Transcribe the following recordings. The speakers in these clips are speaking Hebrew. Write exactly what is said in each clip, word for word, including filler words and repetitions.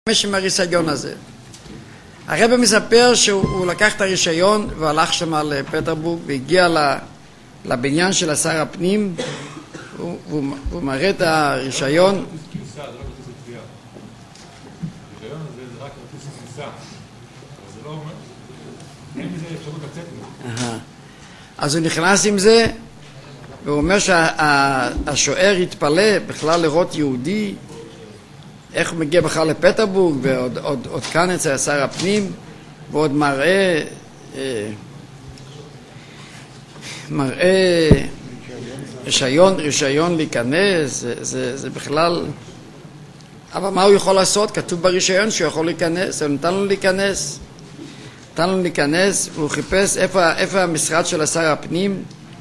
עם הרישיון הזה. הרב מספר שהוא לקח את הרישיון והלך שם לפטרבורג והגיע לבניין של שר הפנים והוא מראה את הרישיון. רישיון זה רק כרטיס כניסה. זה לא אומר, אין מזה אפשרות לצאת. אז הוא נכנס עם זה והוא אומר שהשוער התפלא בכלל לראות יהודי, איך הוא מגיע בכלל לפטרבורג, ועוד עוד, עוד כאן אצל שר הפנים, ועוד מראה אה, מראה רישיון, רישיון להיכנס, זה, זה, זה בכלל, אבל מה הוא יכול לעשות? כתוב ברישיון שהוא יכול להיכנס, הוא נתן לו להיכנס, נתן לו להיכנס, והוא חיפש איפה, איפה המשרד של שר הפנים,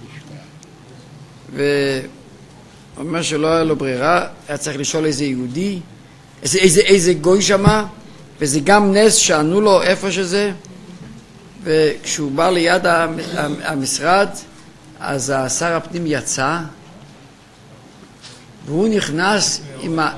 והוא אומר שלא היה לו ברירה, היה צריך לשאול איזה יהודי, איזה, איזה, איזה גוי שמה, וזה גם נס שענו לו איפה שזה, וכשהוא בא ליד המשרד, אז שר הפנים יצא, והוא נכנס עם ה...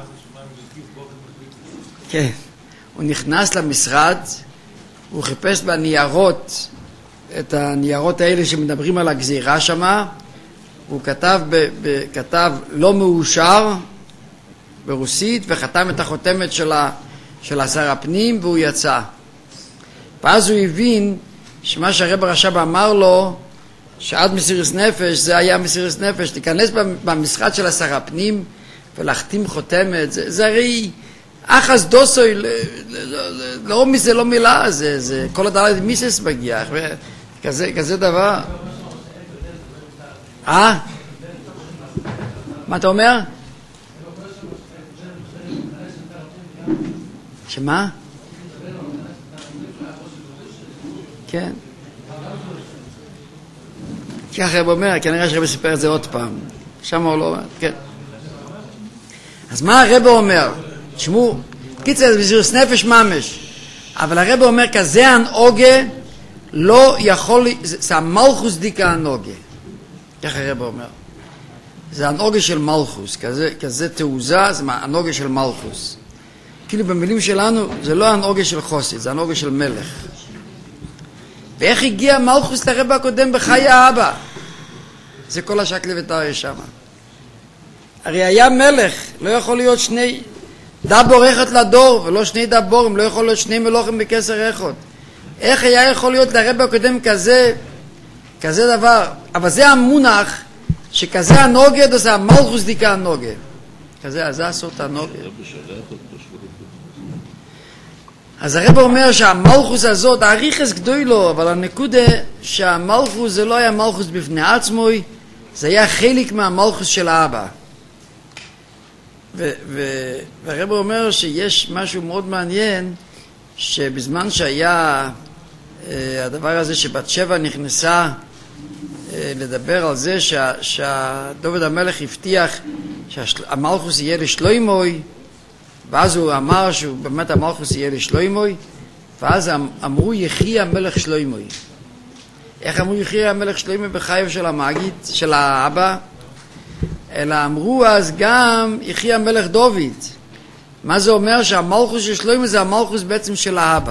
כן, הוא נכנס למשרד, הוא חיפש בניירות, את הניירות האלה שמדברים על הגזירה שמה, הוא כתב, ב, ב, כתב לא מאושר, ברוסית, וחתם את החותמת של, ה, של שר הפנים, והוא יצא. ואז הוא הבין שמה שהרב הרש"ב אמר לו, שעד מסירות נפש, זה היה מסירות נפש, להיכנס במשרד של שר הפנים ולהחתים חותמת, זה, זה הרי אחס דוסוי, לא מזה לא מילה, זה, זה כל הדלת מיסס מגיע, כזה, כזה דבר. אה? מה אתה אומר? שמה? כן. ככה הרב אומר, כנראה שהרב סיפר את זה עוד פעם. שם הוא לא אומר, כן. אז מה הרב אומר? תשמעו, קיצר זה מסירות נפש ממש. אבל הרב אומר, כזה הנהוגה לא יכול, זה המלכוס דיקה הנהוגה. ככה הרב אומר. זה הנהוגה של מלכוס, כזה, כזה תעוזה, זה הנהוגה של מלכוס. כאילו במילים שלנו זה לא הנהוגה של חוסית, זה הנהוגה של מלך. ואיך הגיע מלכוס לרב הקודם בחיי האבא? זה כל השקלי ותארי שמה. הרי היה מלך, לא יכול להיות שני דבור אחד לדור, ולא שני דבורים, לא יכול להיות שני מלוכים בכסר אחד. איך היה יכול להיות לרב הקודם כזה, כזה דבר? אבל זה המונח, שכזה הנהוגה, זה המלכוס דיקה הנהוגה. כזה, אז זה הסות הנהוגה. אז הרב אומר שהמלכוס הזאת, העריכס גדוי לו, אבל הנקודה שהמלכוס זה לא היה מלכוס בפני עצמו, זה היה חלק מהמלכוס של האבא. ו- ו- והרב אומר שיש משהו מאוד מעניין, שבזמן שהיה אה, הדבר הזה שבת שבע נכנסה אה, לדבר על זה שה- שדוד המלך הבטיח שהמלכוס יהיה לשלוימוי, ואז הוא אמר שהוא באמת המלכוס יהיה לשלוימוי, ואז אמרו יחי המלך שלוימוי. איך אמרו יחי המלך שלוימוי בחייו של המגיד, של האבא? אלא אמרו אז גם יחי המלך דוד. מה זה אומר? שהמלכוס של שלוימוי זה המלכוס בעצם של האבא.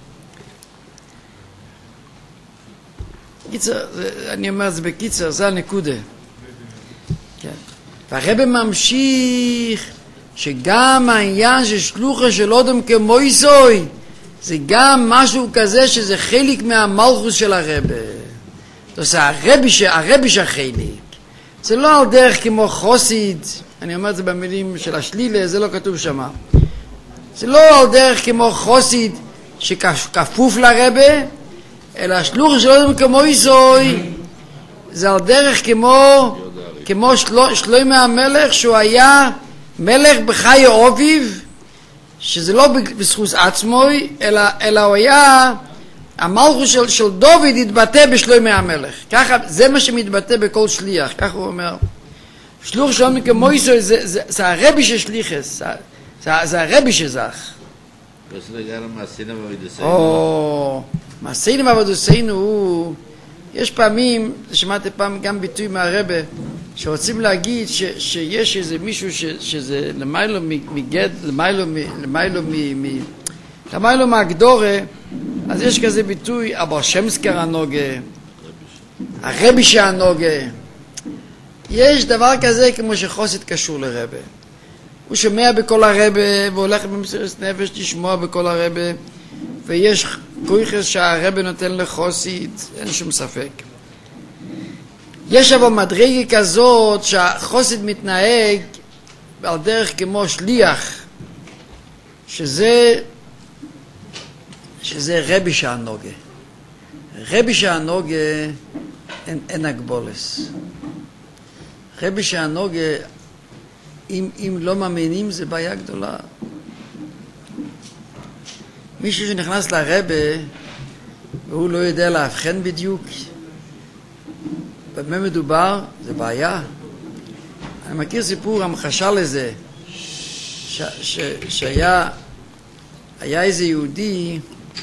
קיצר, אני אומר את זה בקיצר, זה הנקודה. כן. והרב ממשיך שגם העניין של שלוחה של אודם כמויסוי זה גם משהו כזה שזה חלק מהמלכוס של הרבה. זאת אומרת, הרבי, הרבי שהחלק זה לא על דרך כמו חוסיד, אני אומר את זה במילים של השלילה, זה לא כתוב שם. זה לא על דרך כמו חוסיד שכפוף לרבה, אלא שלוחה של אודם כמויסוי זה על דרך כמו כמו שלו, שלוימי המלך שהוא היה מלך בחיי אביו, שזה לא בזכות עצמוי, אלא, אלא הוא היה, המלכוס של, של דוד התבטא בשלוימי המלך. ככה, זה מה שמתבטא בכל שליח, ככה הוא אומר. שלוח שלומי כמויסוי, זה, זה, זה הרבי של שליחס, זה, זה, זה הרבי שזך. בסדר, גם מעשינו ועבודתנו. או, מעשינו ועבודתנו הוא, יש פעמים, שמעתי פעם גם ביטוי מהרבא, שרוצים להגיד ש, שיש איזה מישהו ש, שזה למיילו מגד, למיילו, למיילו, למיילו, למיילו מהגדורה, אז יש כזה ביטוי, אבל שמסקר הנוגה, הרבי שהנוגה. יש דבר כזה כמו שחוסד קשור לרבא. הוא שומע בכל הרבא והולך במסירת נפש לשמוע בכל הרבא, ויש כויחס שהרבא נותן לחוסד, אין שום ספק. יש אבל מדרגה כזאת שהחוסד מתנהג על דרך כמו שליח, שזה שזה רבי שהנוגה. רבי שהנוגה אין, אין הגבולס. רבי שהנוגה, אם, אם לא מאמינים, זה בעיה גדולה. מישהו שנכנס לרבי והוא לא יודע להבחן בדיוק במה מדובר, זה בעיה. אני מכיר סיפור המחשה לזה, ש, ש, שהיה היה איזה יהודי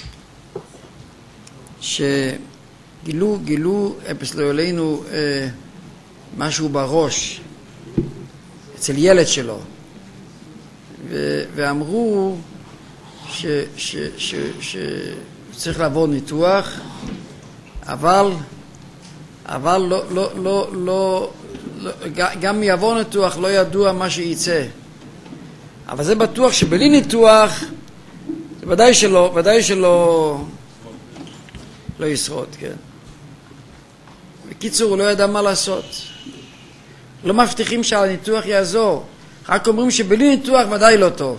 שגילו גילו אצל עלינו אה, משהו בראש אצל ילד שלו, ו, ואמרו ש, ש, ש, ש, שצריך לעבור ניתוח, אבל אבל לא, לא, לא, לא, לא, גם יעבור ניתוח לא ידוע מה שייצא. אבל זה בטוח שבלי ניתוח, זה ודאי שלא, ודאי שלא, לא ישרוד, כן. בקיצור, הוא לא ידע מה לעשות. לא מבטיחים שהניתוח יעזור. רק אומרים שבלי ניתוח ודאי לא טוב.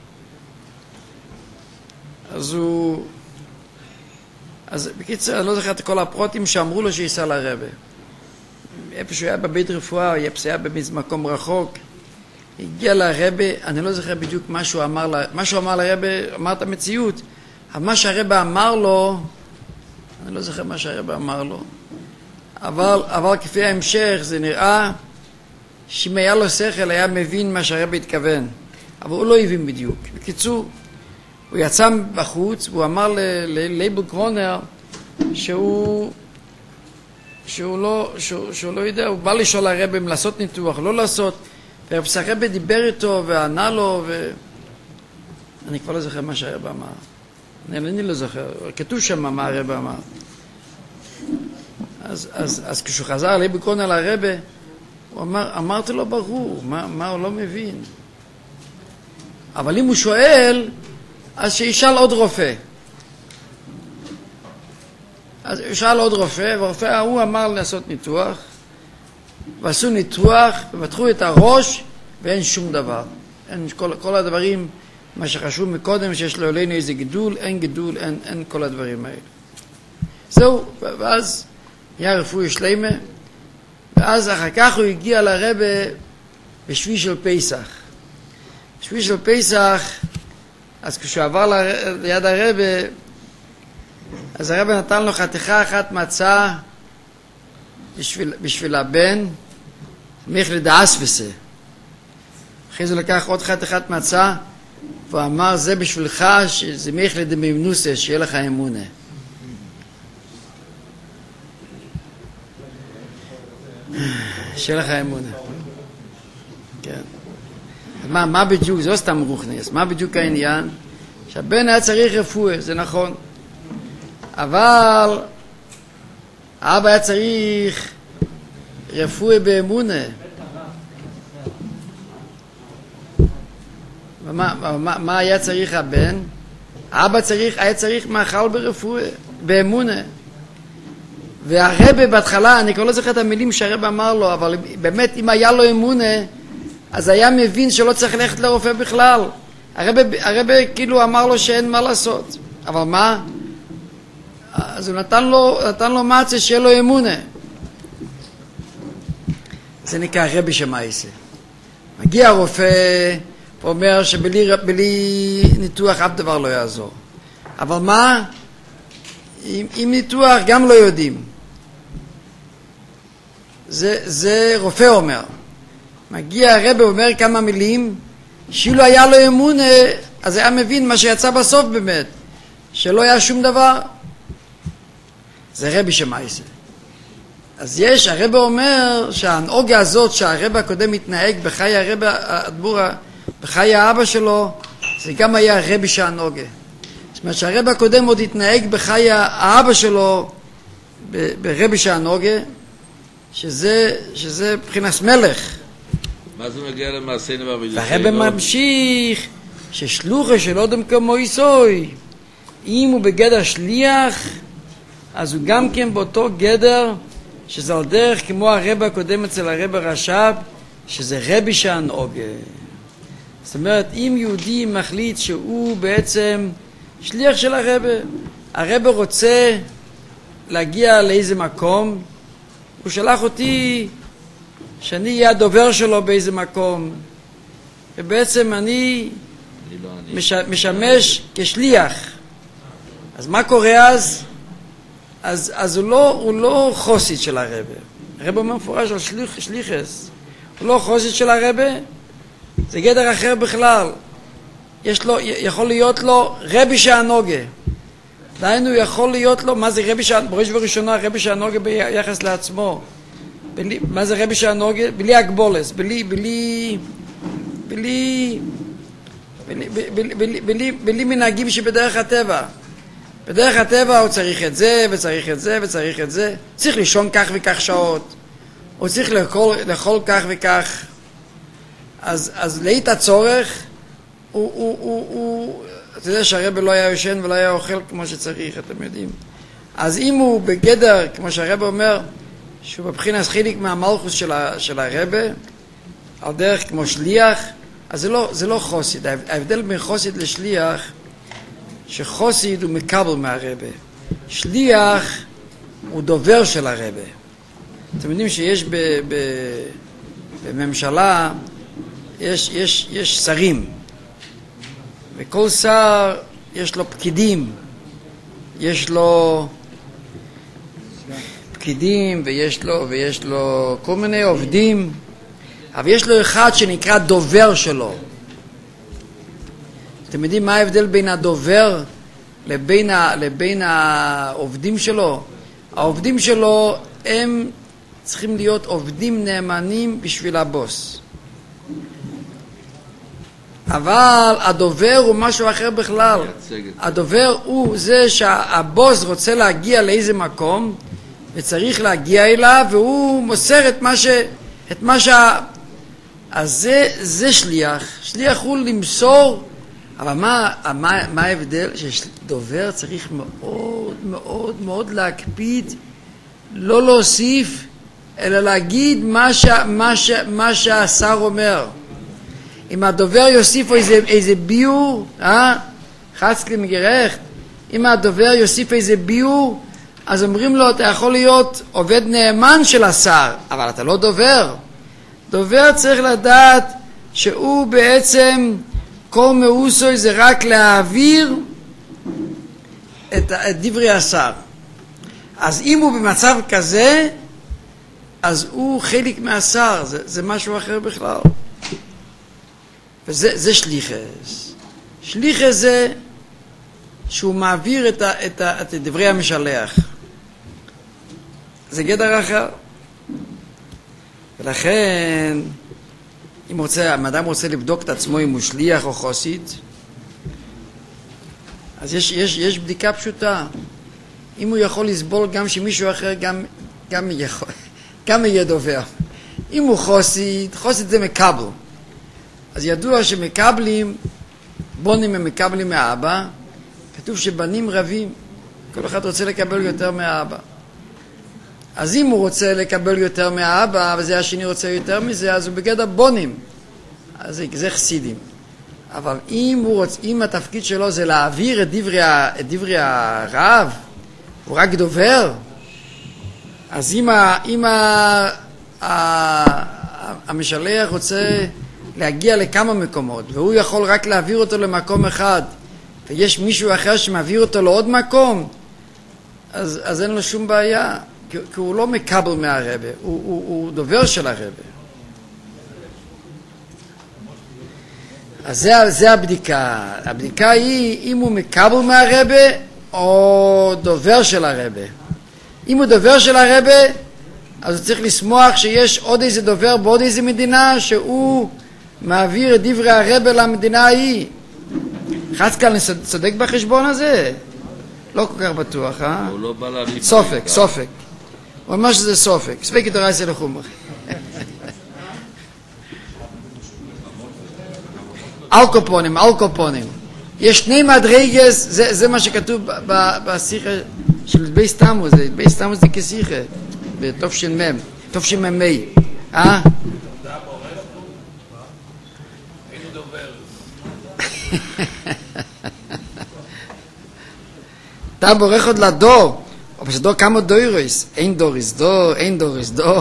אז הוא... אז בקיצור, אני לא זוכר את כל הפרוטים שאמרו לו שיסע לרבא. איפה שהוא היה בבית רפואה, היה פסיעה במקום רחוק, הגיע לרבא, אני לא זוכר בדיוק מה שהוא אמר, מה שהוא אמר לרבא, אמר את המציאות, אבל מה שהרבא אמר לו, אני לא זוכר מה שהרבא אמר לו, אבל, אבל כפי ההמשך זה נראה שאם היה לו שכל היה מבין מה שהרבא התכוון, אבל הוא לא הבין בדיוק. בקיצור, הוא יצא בחוץ והוא אמר ללייבל קרונר שהוא שהוא לא, שהוא, שהוא לא יודע, הוא בא לשאול לרבא אם לעשות ניתוח, לא לעשות, והרבא דיבר איתו וענה לו, ו... אני כבר לא זוכר מה שהרבא אמר. אני, אני לא זוכר, כתוב שם מה הרבא אמר. אז, אז, אז כשהוא חזר לייבל קרונר לרבא, הוא אמר, אמרתי לו ברור, מה, מה הוא לא מבין. אבל אם הוא שואל, אז שישאל עוד רופא. אז הוא שאל עוד רופא, והרופא ההוא אמר לעשות ניתוח, ועשו ניתוח, ופתחו את הראש, ואין שום דבר. אין כל, כל הדברים, מה שחשוב מקודם, שיש לעולנו איזה גידול, אין גידול, אין, אין כל הדברים האלה. זהו, ואז היה רפואי שלמה, ואז אחר כך הוא הגיע לרבא בשביל של פסח. בשביל של פסח, אז כשהוא עבר ליד הרבא, אז הרבא נתן לו חתיכה אחת מצה בשביל, בשביל הבן, מיכל דאספסה. אחרי זה לקח עוד חתיכת מצה, והוא אמר, זה בשבילך, שזה מיכל דמימנוסה, שיהיה לך אמונה. שיהיה לך אמונה. כן. מה, מה בדיוק, זה לא סתם רוחניס, מה בדיוק העניין? שהבן היה צריך רפואה, זה נכון. אבל האבא היה צריך רפואה באמונה. ומה, מה, מה היה צריך הבן? האבא צריך, היה צריך מאכל ברפואה, באמונה. והרבא בהתחלה, אני כבר לא זוכר את המילים שהרבא אמר לו, אבל באמת אם היה לו אמונה, אז היה מבין שלא צריך ללכת לרופא בכלל. הרבא, הרבא כאילו אמר לו שאין מה לעשות. אבל מה? אז הוא נתן לו, נתן לו מצה שיהיה לו אמונה. זה נקרא רבי שמייסה. מגיע הרופא ואומר שבלי בלי ניתוח אף דבר לא יעזור. אבל מה? עם, עם ניתוח גם לא יודעים. זה, זה רופא אומר. מגיע הרבא ואומר כמה מילים, שאילו היה לו אמונה, אז היה מבין מה שיצא בסוף באמת, שלא היה שום דבר. זה רבי שמייסה. אז יש, הרבא אומר שההנהוגה הזאת שהרבא הקודם מתנהג בחיי הרבא, הדבור, בחיי האבא שלו, זה גם היה הרבי שהנהוגה. זאת אומרת שהרבא הקודם עוד התנהג בחיי האבא שלו, ברבי שהנהוגה, שזה, שזה מבחינת מלך. מה זה מגיע למעשינו ועבודתנו? והרבא ממשיך ששלוחה של אדם כמו יסוי, אם הוא בגדר שליח, אז הוא גם כן באותו גדר, שזה על דרך כמו הרבא הקודם אצל הרבא רש"ב, שזה רבי שהנהוגה. זאת אומרת, אם יהודי מחליט שהוא בעצם שליח של הרבא, הרבא רוצה להגיע לאיזה מקום, הוא שלח אותי שאני אהיה הדובר שלו באיזה מקום, ובעצם אני מש, משמש כשליח. אז מה קורה אז? אז, אז הוא, לא, הוא לא חוסית של הרבא. הרבא אומר מפורש על שליח, שליחס. הוא לא חוסית של הרבא, זה גדר אחר בכלל. יש לו, יכול להיות לו רבי שהנהוגה. דהיינו יכול להיות לו, מה זה רבי שהנהוגה? בראש ובראשונה רבי שהנהוגה ביחס לעצמו. בלי, מה זה רבי שהנהוגה? בלי הגבולס, בלי, בלי, בלי, בלי, בלי, בלי, בלי, בלי מנהגים שבדרך הטבע. בדרך הטבע הוא צריך את זה וצריך את זה וצריך את זה. צריך לישון כך וכך שעות. הוא צריך לאכול, לאכול כך וכך. אז, אז לאית הצורך, הוא, הוא, הוא, הוא, אתה יודע שהרבא לא היה יושן ולא היה אוכל כמו שצריך, אתם יודעים. אז אם הוא בגדר, כמו שהרבא אומר, שהוא בבחינת חיליק מהמלכוס של, ה, של הרבא, על דרך כמו שליח, אז זה לא, זה לא חוסיד. ההבדל בין חוסיד לשליח, שחוסיד הוא מקבל מהרבא. שליח הוא דובר של הרבא. אתם יודעים שיש ב, ב, בממשלה, יש, יש, יש שרים, וכל שר יש לו פקידים, יש לו פקידים ויש לו, ויש לו כל מיני עובדים, אבל יש לו אחד שנקרא דובר שלו. אתם יודעים מה ההבדל בין הדובר לבין, ה, לבין העובדים שלו? העובדים שלו הם צריכים להיות עובדים נאמנים בשביל הבוס. אבל הדובר הוא משהו אחר בכלל. הדובר הוא זה שהבוס רוצה להגיע לאיזה מקום וצריך להגיע אליו, והוא מוסר את מה ש... את מה שה... אז זה, זה שליח. שליח הוא למסור. אבל מה, מה, מה ההבדל? שדובר צריך מאוד מאוד מאוד להקפיד, לא להוסיף, אלא להגיד מה, ש... מה, ש... מה שהשר אומר. אם הדובר יוסיף איזה, איזה ביור, אה? חצקלי מגרחת, אם הדובר יוסיף איזה ביור, אז אומרים לו, אתה יכול להיות עובד נאמן של השר, אבל אתה לא דובר. דובר צריך לדעת שהוא בעצם, כל מאוסוי זה רק להעביר את, את דברי השר. אז אם הוא במצב כזה, אז הוא חלק מהשר, זה, זה משהו אחר בכלל. וזה זה שליחס. שליחס זה שהוא מעביר את, ה, את, ה, את דברי המשלח. זה גדר אחר. ולכן, אם רוצה, האדם רוצה לבדוק את עצמו אם הוא שליח או חוסיד, אז יש, יש, יש בדיקה פשוטה. אם הוא יכול לסבול גם שמישהו אחר גם, גם, יכול, גם יהיה דובר. אם הוא חוסיד, חוסיד זה מקבל. אז ידוע שמקבלים, בונים הם מקבלים מהאבא, כתוב שבנים רבים, כל אחד רוצה לקבל יותר מהאבא. אז אם הוא רוצה לקבל יותר מהאבא, וזה השני רוצה יותר מזה, אז הוא בגדר בונים. אז זה, זה חסידים. אבל אם, הוא רוצ, אם התפקיד שלו זה להעביר את דברי, את דברי הרב, הוא רק דובר, אז אם, ה, אם ה, ה, המשלח רוצה להגיע לכמה מקומות, והוא יכול רק להעביר אותו למקום אחד, ויש מישהו אחר שמעביר אותו לעוד מקום, אז, אז אין לו שום בעיה, כי, כי הוא לא מקבל מהרבא, הוא, הוא, הוא דובר של הרבא. אז זה, זה הבדיקה. הבדיקה היא אם הוא מקבל מהרבא או דובר של הרבא. אם הוא דובר של הרבא, אז הוא צריך לשמוח שיש עוד איזה דובר בעוד איזה מדינה שהוא מעביר את דברי הרב למדינה ההיא. חזקאל צודק בחשבון הזה? לא כל כך בטוח, אה? הוא לא בא להניף... סופק, סופק. הוא אומר שזה סופק. ספק תורה אצל החומר. אלקופונים, אלקופונים. יש שני מדרגס, זה, זה מה שכתוב בשיחה של בייס תמוז, בייס תמוז זה כשיחה, בטוב של מם, טוב של ממי. אה? אתה בורך עוד לדור, אבל שדור כמה דוירוס, אין דוריס דור, אין דוריס דור.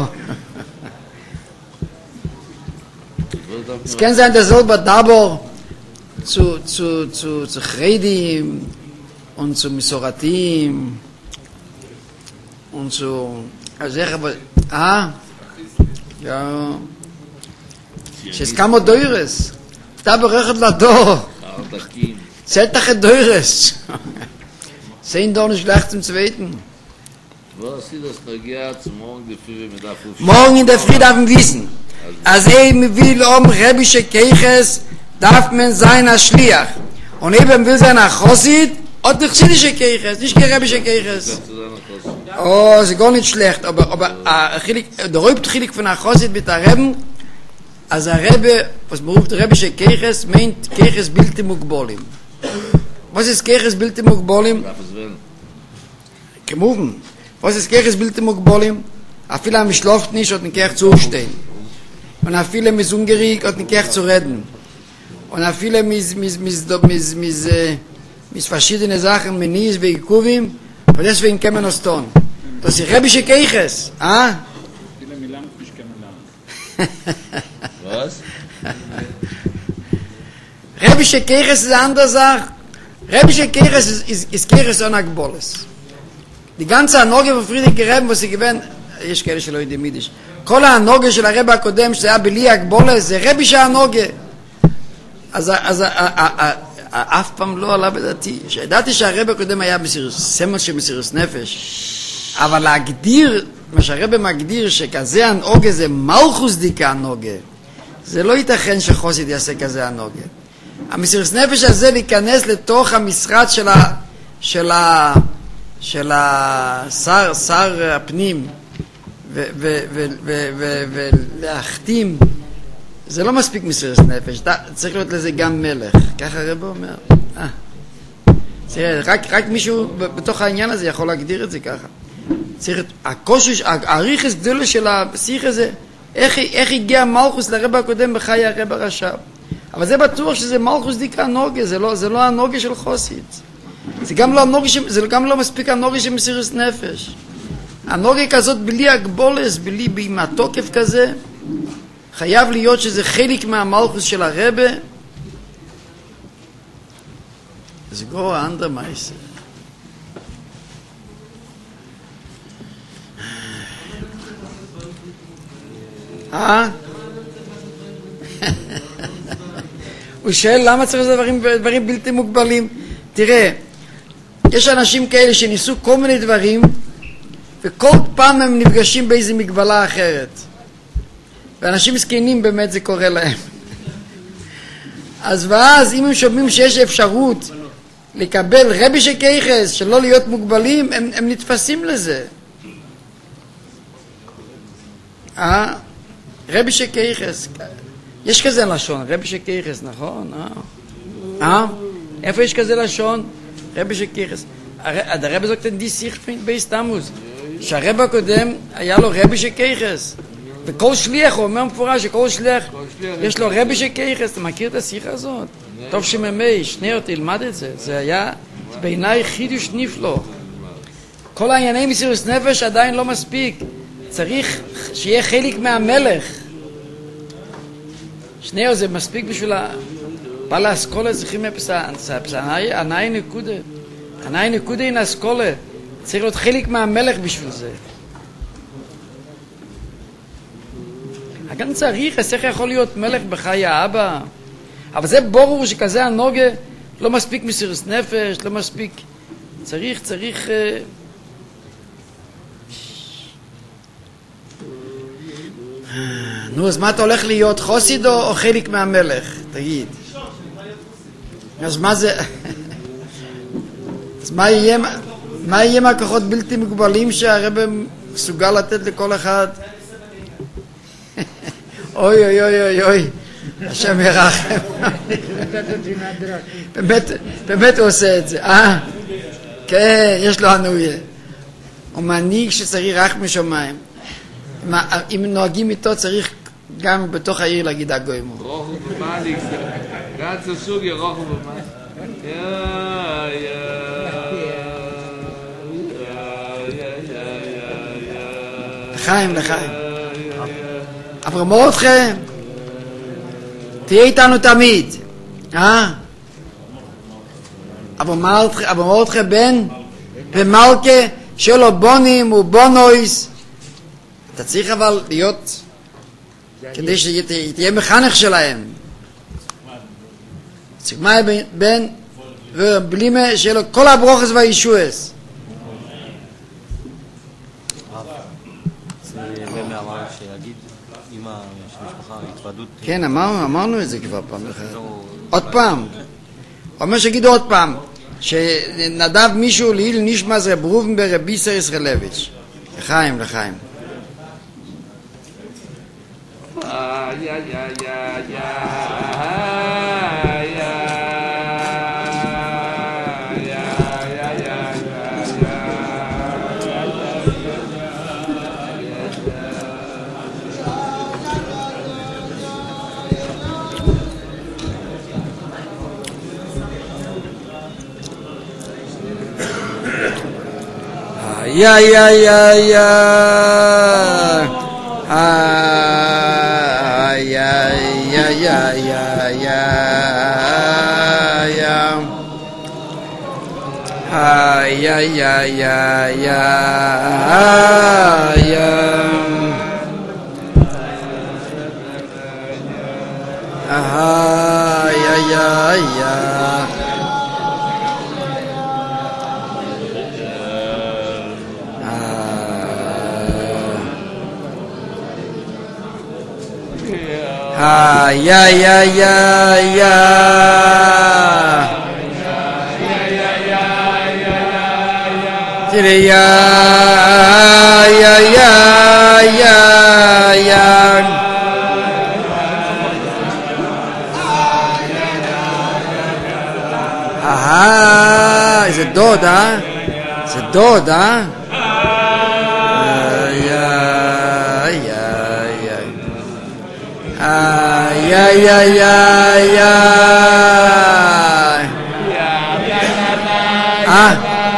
אז כן זה dasselbe Dabor zu, zu, zu, zu Chredim und zu Misoratim und zu... Also ich habe... Ah? Ja... שיש כמה דוירס. אתה ברכת לדור. zählt doch ein Deures. Zehn Dollar nicht schlecht zum Zweiten. Was ist das Nagiat morgen in der Früh mit der Früh? Morgen in der Früh darf man wissen. Als er will um Rebische Keiches, darf man sein als Schliach. Und eben will sein als Chosid, und nicht Chsidische Keiches, nicht kein Rebische Keiches. Oh, ist gar nicht schlecht, aber, aber äh, der Räubtchilik von der Chosid mit der Reben, als der Rebbe, was beruft Rebische Keiches, meint Keiches Bilte Mugbolim. Was ist Keiches Bilte Mugbolim? Kemugen. Was ist Keiches Bilte Mugbolim? A viele haben geschlafen nicht und nicht zustehen. Und a viele mis ungerig und nicht zu reden. Und a viele mis mis mis mis mis mis verschiedene Sachen menis wie Kuvim, und deswegen kann man das tun. Das ist Rebische Keiches, ah? Viele Milan nicht kann man Was? Rebische Keiches ist eine andere Sache. Rebische Keiches ist, ist, ist Keiches ohne Geboles. Die ganze Anoge von Friedrich Reben, was sie gewähnt, יש כאלה שלא יודעים יידיש. כל הנוגה של הרב הקודם, שזה היה בלי הגבולה, זה רבישה הנוגה. אז, אז אף פעם לא עלה בדעתי. שידעתי שהרב הקודם היה סמל של מסירות נפש. אבל להגדיר, מה שהרב מגדיר, שכזה הנוגה זה מלכוס דיקה הנוגה. זה לא ייתכן שחוסית יעשה כזה הנוגה. המסירות נפש הזה להיכנס לתוך המשרד של ה... של ה... של השר, שר הפנים, ולהחתים, זה לא מספיק מסירות נפש, צריך להיות לזה גם מלך, ככה הרב אומר. רק מישהו בתוך העניין הזה יכול להגדיר את זה ככה. הקושש, העריכס גדולה של השיח הזה, איך הגיע מלכוס לרב הקודם בחיי הרב הרש"ב. אבל זה בטוח שזה מלכוס דיקה נוגה, זה לא הנוגה של חוסית. זה גם לא הנוגה, זה גם לא מספיק הנוגה של מסירות נפש. הנוגה כזאת בלי הגבולס, בלי בהתוקף כזה, חייב להיות שזה חלק מהמלכוס של הרב. זה גו האנדר מייסר. אה? הוא שואל למה צריך דברים, דברים בלתי מוגבלים? תראה, יש אנשים כאלה שניסו כל מיני דברים, וכל פעם הם נפגשים באיזו מגבלה אחרת. ואנשים מסכנים באמת זה קורה להם. אז ואז אם הם שומעים שיש אפשרות לקבל רבישה קייחס, שלא להיות מוגבלים, הם, הם נתפסים לזה. אה? רבישה קייחס. יש כזה לשון, רבישה קייחס, נכון? אה? אה? איפה יש כזה לשון? רבישה קייחס. הרב זוגת די שיח בייס תמוז. שהרב הקודם היה לו רבישה קייחס. וכל שליח, הוא אומר מפורש שכל שליח יש לו רבישה קייחס. אתה מכיר את השיחה הזאת? טוב שממי, שנייה תלמד את זה. זה היה בעיניי חידוש נפלא. כל הענייני מסירות נפש עדיין לא מספיק. צריך שיהיה חלק מהמלך. שנייה זה מספיק בשביל ה... בעל האסכולה צריכים לפסע, ענאי נקודה. ענאי נקודה אין האסכולה. צריך להיות חלק מהמלך בשביל זה. גם צריך, אז איך יכול להיות מלך בחיי האבא? אבל זה ברור שכזה הנוגה לא מספיק מסירות נפש, לא מספיק. צריך, צריך... נו, אז מה אתה הולך להיות, חוסיד או חלק מהמלך? תגיד. אז מה זה... אז מה יהיה, מה יהיה מהכוחות בלתי מוגבלים שהרב מסוגל לתת לכל אחד? אוי אוי אוי אוי אוי, השם ירחם. באמת, באמת הוא עושה את זה. אה, כן, יש לו ענויה. הוא מנהיג שצריך רק משמיים. אם נוהגים איתו צריך גם בתוך העיר להגיד הגוימו. רוחו במאליק, גנץ הסוגיה רוחו במאליק. יא יא לחיים, לחיים. אברהם מרדכי, תהיה איתנו תמיד. אה? אברהם מרדכי בן ומלכה שלו בונים ובונויס. אתה צריך אבל להיות כדי שתהיה מחנך שלהם. סגמאי בן ובלימה שלו כל הברוכס והישועס. כן, אמרנו, אמרנו את זה כבר פעם אחת. עוד פעם. הוא אומר שיגידו עוד פעם, שנדב מישהו להיל נשמע זה ברובן ברבי ביסר ישרלביץ'. לחיים, לחיים. יא יא יא יא יא יא יא ah ya ya ya ya ya ya ah ya ya ya ya ya ah ya ya ya Ah, yeah, yeah, yeah, yeah. Yeah, yeah, yeah, yeah, yeah. Aha, is it dod, huh? Is it dod, huh? Ah, yeah, yeah, yeah, yeah. Ah.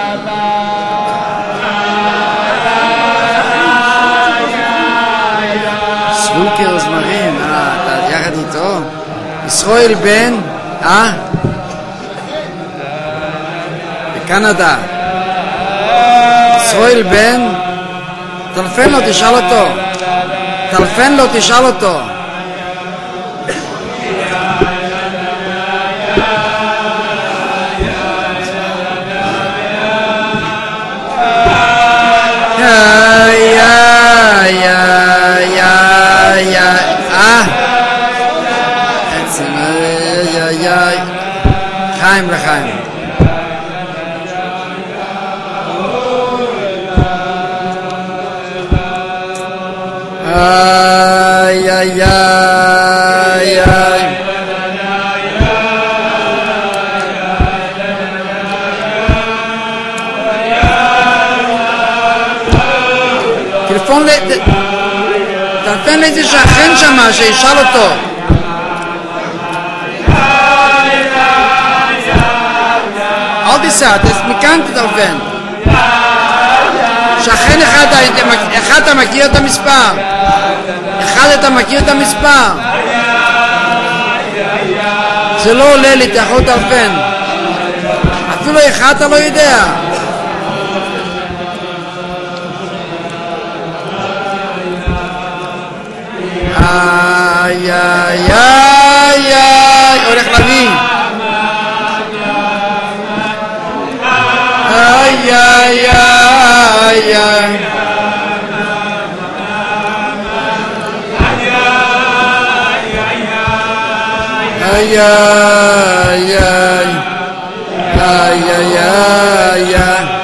סרוקי רוזמרין, אה, אתה יחד איתו? ישראל בן, אה? בקנדה. ישראל בן, טלפן לו, תשאל אותו. טלפן לו, תשאל אותו. לחיים, לחיים. איי, איי, איי, איי. טלפון ל... טלפון לאיזה שכן שמה, שישאל אותו. אל תיסע, מכאן תטלפן. שכן אחד, אחד אתה מכיר את המספר. אחד אתה מכיר את המספר. זה לא עולה לי, אתה יכול לטלפן. אפילו אחד אתה לא יודע. איי, איי, איי, איי, הולך להביא. איי, איי, איי, איי. יא יא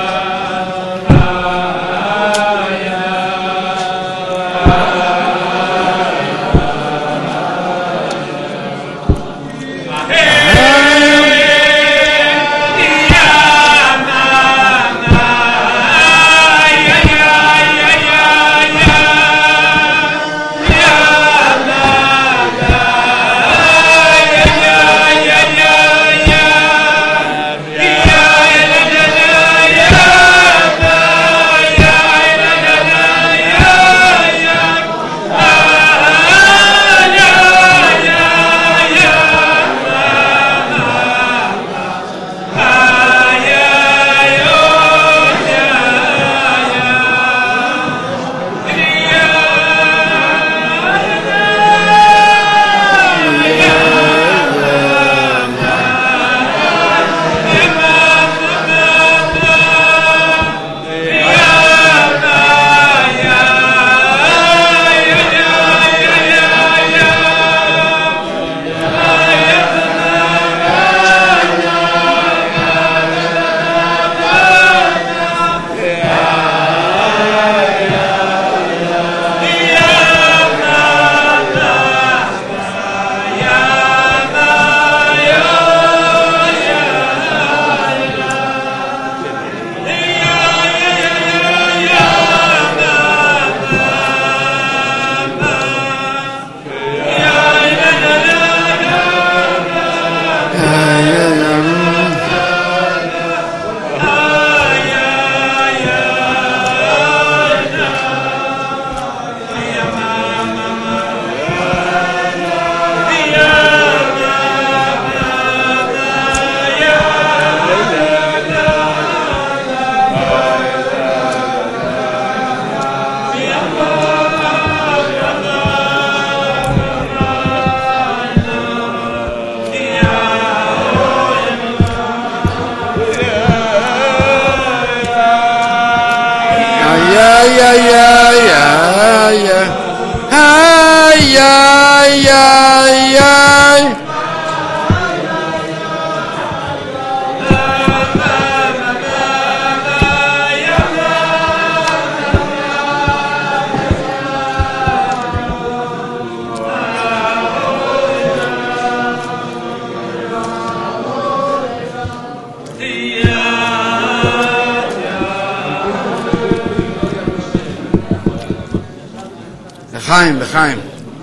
לחיים, לחיים.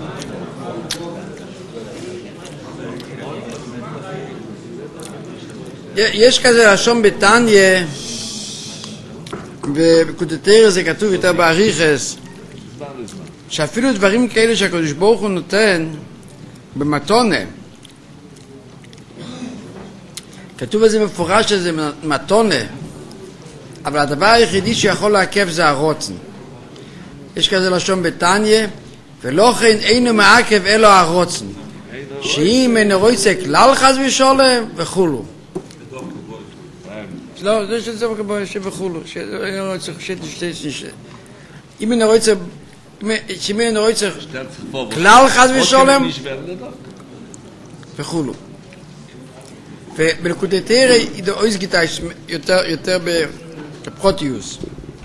יש כזה לשון בתניה, ובקוטטריה זה כתוב יותר באריכס, שאפילו דברים כאלה שהקדוש ברוך הוא נותן במתונה, כתוב בזה מפורש שזה מתונה, אבל הדבר היחידי שיכול לעכב זה הרוצן. יש כזה לשון בתניה, ולא כן אינו מעכב אלו הרוצן, שאם אינו רוצה כלל חס ושולם וכולו. לא, זה שזה וכולו, אם אינו רוצה, שאם אינו רוצה כלל חס ושולם וכולו. ובלקוטטריה ידעו איז גיטאי יותר בפרוטיוס.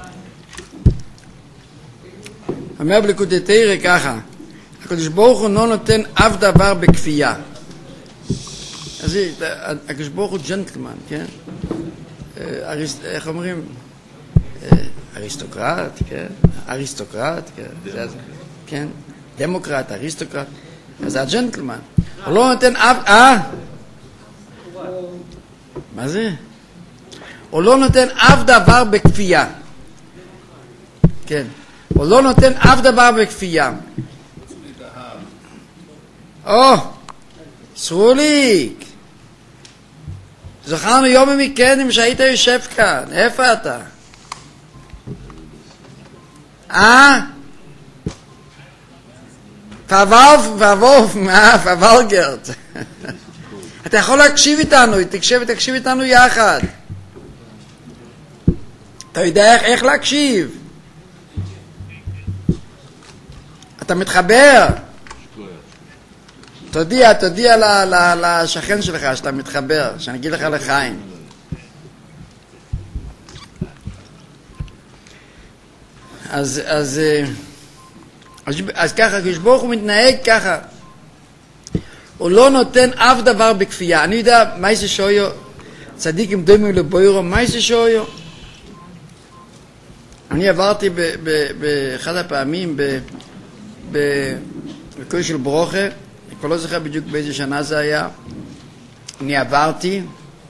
אומר בלקוטטריה ככה, הקדוש ברוך הוא לא נותן אף דבר בכפייה. אז הקדוש ברוך הוא ג'נטלמן, כן? איך אומרים? אריסטוקרט, כן? אריסטוקרט, כן? דמוקרט, אריסטוקרט. אז זה הג'נטלמן. הוא לא נותן אף... אה? מה זה? הוא לא נותן אף דבר בכפייה. כן. הוא לא נותן אף דבר בכפייה. או, שרוליק, זכרנו יום מקדם שהיית יושב כאן, איפה אתה? אה? פבלף, פבלף, מה? פבלגרט. אתה יכול להקשיב איתנו, תקשיב, תקשיב איתנו יחד. אתה יודע איך, איך להקשיב. אתה מתחבר. תודיע, תודיע לשכן שלך שאתה מתחבר, שאני אגיד לך לחיים. אז, אז, אז, אז ככה, כשברוך הוא מתנהג ככה, הוא לא נותן אף דבר בכפייה. אני יודע, מה זה שויו? צדיקים דומים לבוירו, מה זה שויו? אני עברתי ב, ב, באחד הפעמים בקוי של ברוכה, אני כבר לא זוכר בדיוק באיזה שנה זה היה, אני עברתי,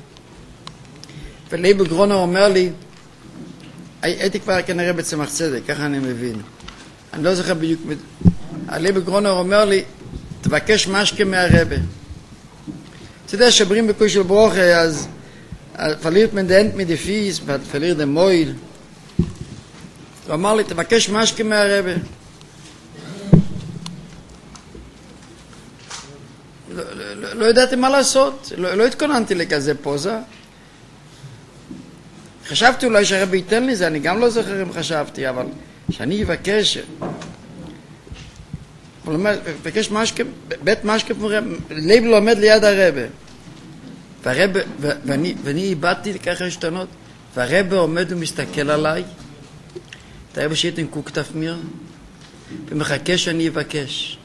ולייב גרונר אומר לי, הייתי כבר כנראה בצמח צדק, ככה אני מבין. אני לא זוכר בדיוק, לייב גרונר אומר לי, תבקש משקה מהרבא. אתה יודע, שברים בקוי של ברוכה, אז פלירט מנדנט מדפיס, פלירט דמויל, הוא אמר לי, תבקש משקה מהרבא. לא, לא, לא ידעתי מה לעשות, לא, לא התכוננתי לכזה פוזה. חשבתי אולי שהרבא ייתן לי זה, אני גם לא זוכר אם חשבתי, אבל שאני אבקש, הוא אומר, תבקש משקה, בית משקה, לייב לא עומד ליד הרבא. והרבא, ואני, ואני איבדתי ככה השתנות, והרבא עומד ומסתכל עליי, אתה רבא שייתן קוק תפמיר, ומחכה שאני אבקש.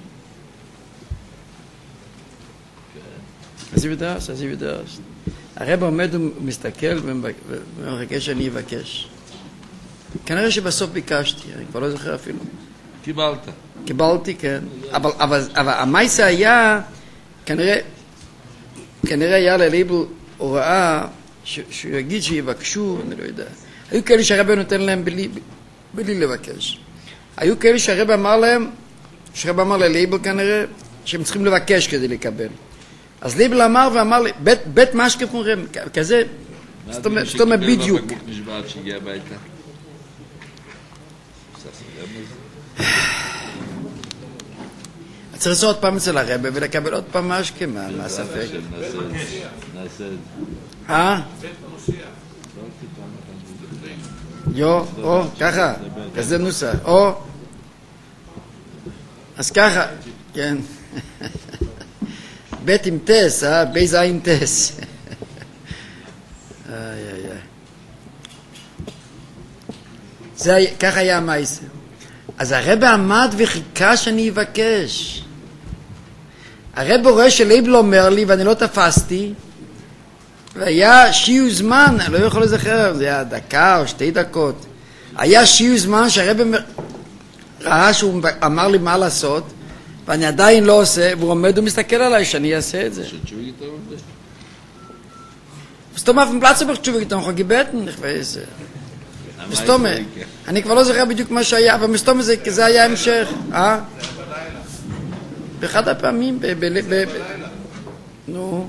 אז יבדרס, אז יבדרס. הרבא עומד ומסתכל ומחכה שאני אבקש. כנראה שבסוף ביקשתי, אני כבר לא זוכר אפילו. קיבלת. קיבלתי, כן. אבל, אבל, אבל המייסה היה, כנראה, כנראה היה ללייבל הוראה שהוא יגיד שיבקשו, אני לא יודע. היו כאלה שהרבא נותן להם בלי, בלי לבקש. היו כאלה שהרבא אמר להם, שהרבא אמר ללייבל כנראה, שהם צריכים לבקש כדי לקבל. אז לייבל אמר ואמר לי, בית, בית משקה פורם, כזה, זאת אומרת בדיוק. שהגיע הביתה. צריך לעשות עוד פעם אצל הרבא ולקבל עוד פעם משקה, מה הספק? נעשה את זה. אה? יו, או, ככה, כזה נוסח, או, אז ככה, כן, בית עם טס, אה, בייז עם טס, איי איי איי, זה, ככה היה המייסר. אז הרבא עמד וחיכה שאני אבקש. הרבא רואה שלייבל אומר לי ואני לא תפסתי, והיה שיעור זמן, אני לא יכול לזכר, זה היה דקה או שתי דקות, היה שיעור זמן שהרבא ראה שהוא אמר לי מה לעשות, ואני עדיין לא עושה, והוא עומד ומסתכל עליי שאני אעשה את זה. וסתומר פלצה בחשוב איתו, אנחנו גיבטנו, נכווה מסתומר, אני כבר לא זוכר בדיוק מה שהיה, אבל מסתומר זה היה המשך, אה? באחד הפעמים, ב... ב... ב... נו...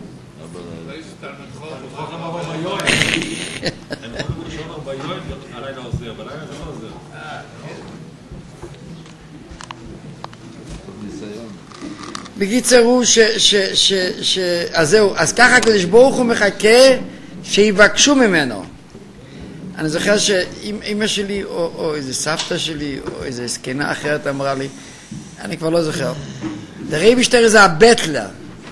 בקיצר הוא ש... ש... ש... ש... אז זהו, אז ככה הקדוש ברוך הוא מחכה שיבקשו ממנו. אני זוכר שאמא שלי, או, או איזה סבתא שלי, או איזה זקנה אחרת אמרה לי, אני כבר לא זוכר, דרי בשטר זה הבטלה.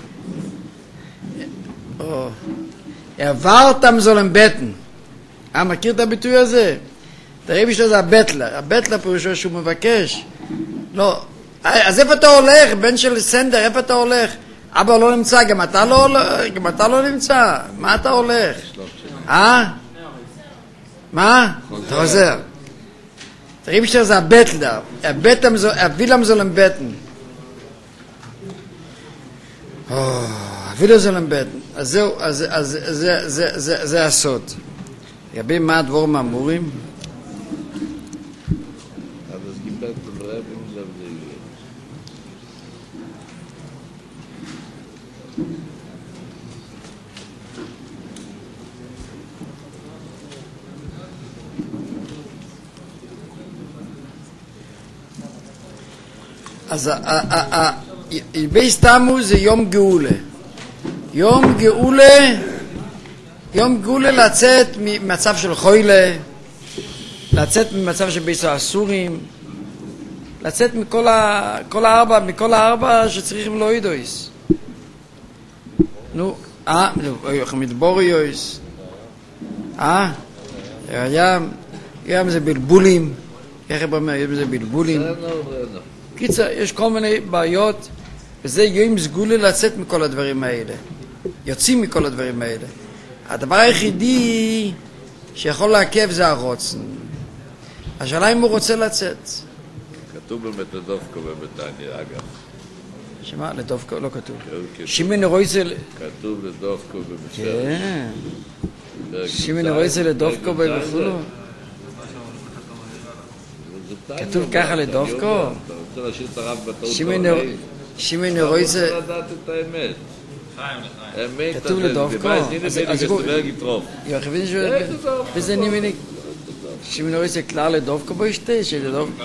או, עברתם זולם בטן. אה, מכיר את הביטוי הזה? דרי בשטר זה הבטלה. הבטלה פירושו שהוא מבקש. לא, אז איפה אתה הולך? בן של סנדר, איפה אתה הולך? אבא לא נמצא, גם אתה לא, גם אתה לא נמצא. מה אתה הולך? אה? מה? אתה חוזר. תראי בשביל זה הבטלה, הווילם זולם בטן. הווילם זולם בטן. אז זהו, אז זה הסוד. לגבי מה הדבור מאמורים? אז בייס תמוז זה יום גאולה. יום גאולה, יום גאולה לצאת ממצב של חוילה, לצאת ממצב של בייס האסורים, לצאת מכל ה, כל הארבע, מכל הארבע שצריכים לא ידויס. נו, אה, מדבוריוס, אה, ים, ים זה בלבולים, איך הוא אומר, יש בזה בלבולים. בסדר, בסדר. קיצר, יש כל מיני בעיות, וזה יום סגולה לצאת מכל הדברים האלה. יוצאים מכל הדברים האלה. הדבר היחידי שיכול לעכב זה הרוצן. השאלה אם הוא רוצה לצאת. כתוב באמת לדווקא בבתניא, אגב. שמה? לדווקא? לא כתוב. כן, שמעון רויצה... כתוב לדווקא במשפט. כן. שמעון רויצה לדווקא וכולו. כתוב ככה לדווקא? אתה רוצה להשאיר את הרב בטעות שמעון שמעון רויצה... אתה רוצה לדעת את האמת. האמת, כתוב לדווקא. אז הוא... Ja, gewinnt schon. Wir sind nicht wenig. שמעון רויצה כלל לדווקא בו ישתה, שלדווקא...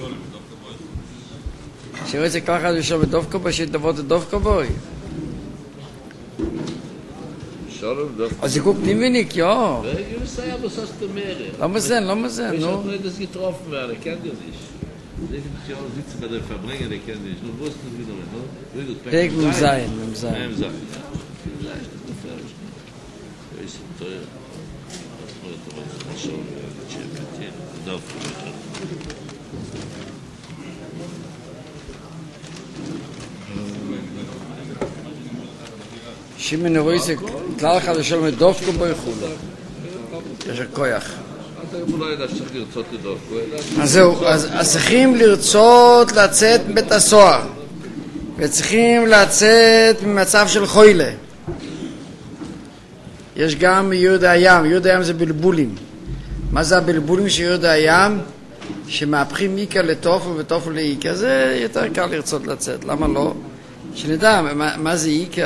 שמעון רויצה כלל חד ושול בדווקא בו, שתבוא לדווקא בו. אז ich guck nicht wenig, ja. Ich sage, was hast du mehr? Lass mal sehen, lass mal sehen. Ich habe nicht das getroffen werden, ich kenne dich nicht. Ich habe sitzen bei der Verbrenger, ich kenne dich. Du wusstest nicht wieder, ne? Weg mit dem Sein, mit dem Sein. Mit dem Sein. Vielleicht ist das gefährlich. Ich ist teuer. Das ist schon, ich habe mit dir. Darf שמעון רויצה כלל חד ושול מדווקא בו יכולו. יש כוח. אולי צריך לרצות לדווקא. אז זהו, אז צריכים לרצות לצאת מבית הסוהר. וצריכים לצאת ממצב של חוילה. יש גם יהודה הים, יהודה הים זה בלבולים. מה זה הבלבולים של יהודה הים? שמהפכים איקה לטופו וטופו לאיקה, זה יותר קל לרצות לצאת, למה לא? שנדע מה, מה זה איקה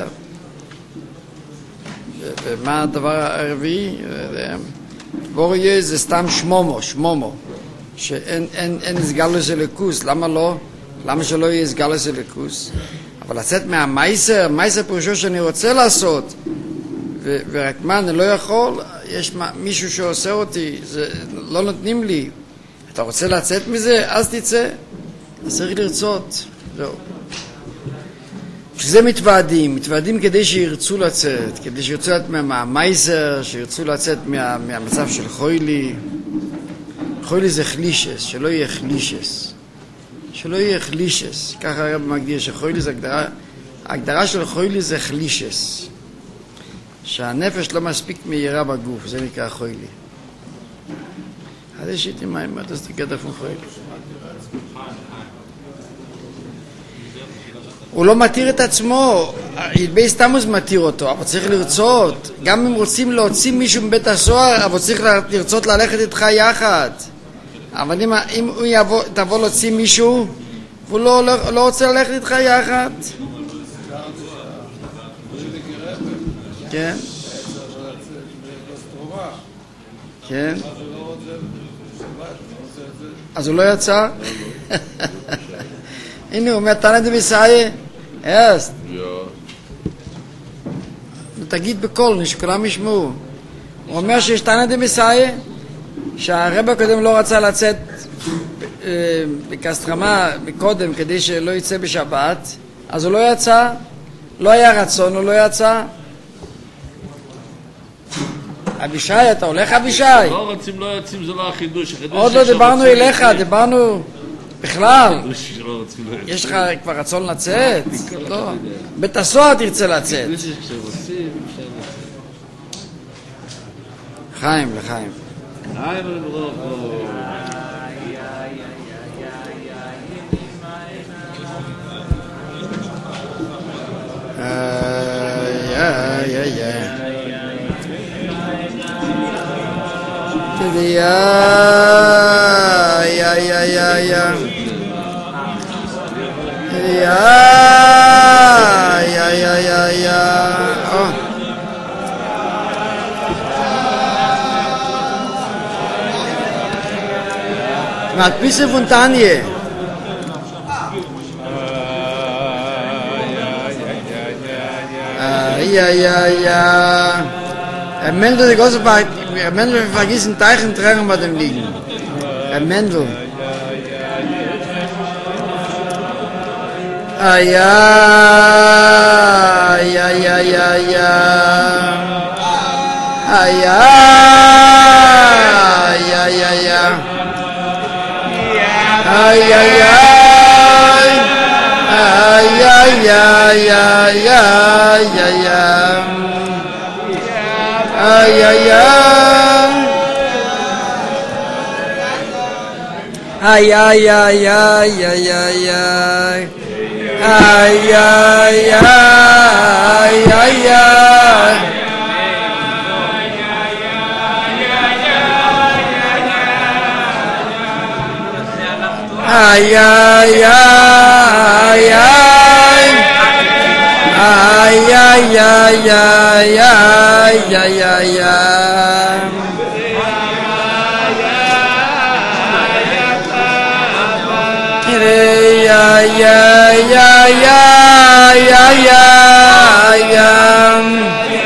ומה הדבר הרביעי. בוריה זה סתם שמומו, שמומו, שאין אין, אין סגלוס אלוקוס, למה לא? למה שלא יהיה סגלוס אלוקוס? אבל לצאת מהמייסר, מייסר פירושו שאני רוצה לעשות ו- ורק מה, אני לא יכול, יש מישהו שעושה אותי, זה, לא נותנים לי. אתה רוצה לצאת מזה? אז תצא. אז צריך לרצות. זהו. כשזה מתוועדים, מתוועדים כדי שירצו לצאת, כדי שירצו לצאת מהמייסר, שירצו לצאת מה, מהמצב של חוילי. חוילי זה חלישס, שלא יהיה חלישס. שלא יהיה חלישס. ככה הרב מגדיר שחוילי זה הגדרה, ההגדרה של חוילי זה חלישס. שהנפש לא מספיק מהירה בגוף, זה נקרא חוילי. עד יש איתי מים, עד אז תקדף וחוילי. הוא לא מתיר את עצמו, בי סתמוס מתיר אותו, אבל צריך לרצות. גם אם רוצים להוציא מישהו מבית הסוהר, אבל צריך לרצות ללכת איתך יחד. אבל אם, אם הוא יבוא, תבוא להוציא מישהו, והוא לא, לא, לא רוצה ללכת איתך יחד. כן? כן? אז הוא לא יצא? הנה הוא אומר, תנא דמסייע, אסט. תגיד בקול, שכולם ישמעו. הוא אומר שיש תנא דמסייע, שהרב הקודם לא רצה לצאת בקסטרמה מקודם כדי שלא יצא בשבת, אז הוא לא יצא, לא היה רצון, הוא לא יצא. אבישי, אתה הולך אבישי? לא רוצים, לא יוצאים, זה לא החידוש. עוד לא דיברנו אליך, דיברנו בכלל. יש לך כבר רצון לצאת? לא. בית הסוהר תרצה לצאת. חיים, לחיים. חיים לברוכו. איי, איי, איי. Ja, ja, ja, ja, ja. Ja, ja, ja, ja, ja. Oh. Mal bisschen von Tanje. Ja, ja, ja. Er meldet die große Part. Herr Mendel, wir vergessen Teichen tragen bei dem liegen. Herr Mendel. Ah ja, ja, ja, ja, ja. Ah ja, ja, ja, ja. ay ay ay ay ay ay ay ay ay ay ay ay Ay, ay, ay, ay, ay, ay, ay, ay, ay, ay, ay, ay. Ay, ay, ay, ay, ay, ay, ay, ay.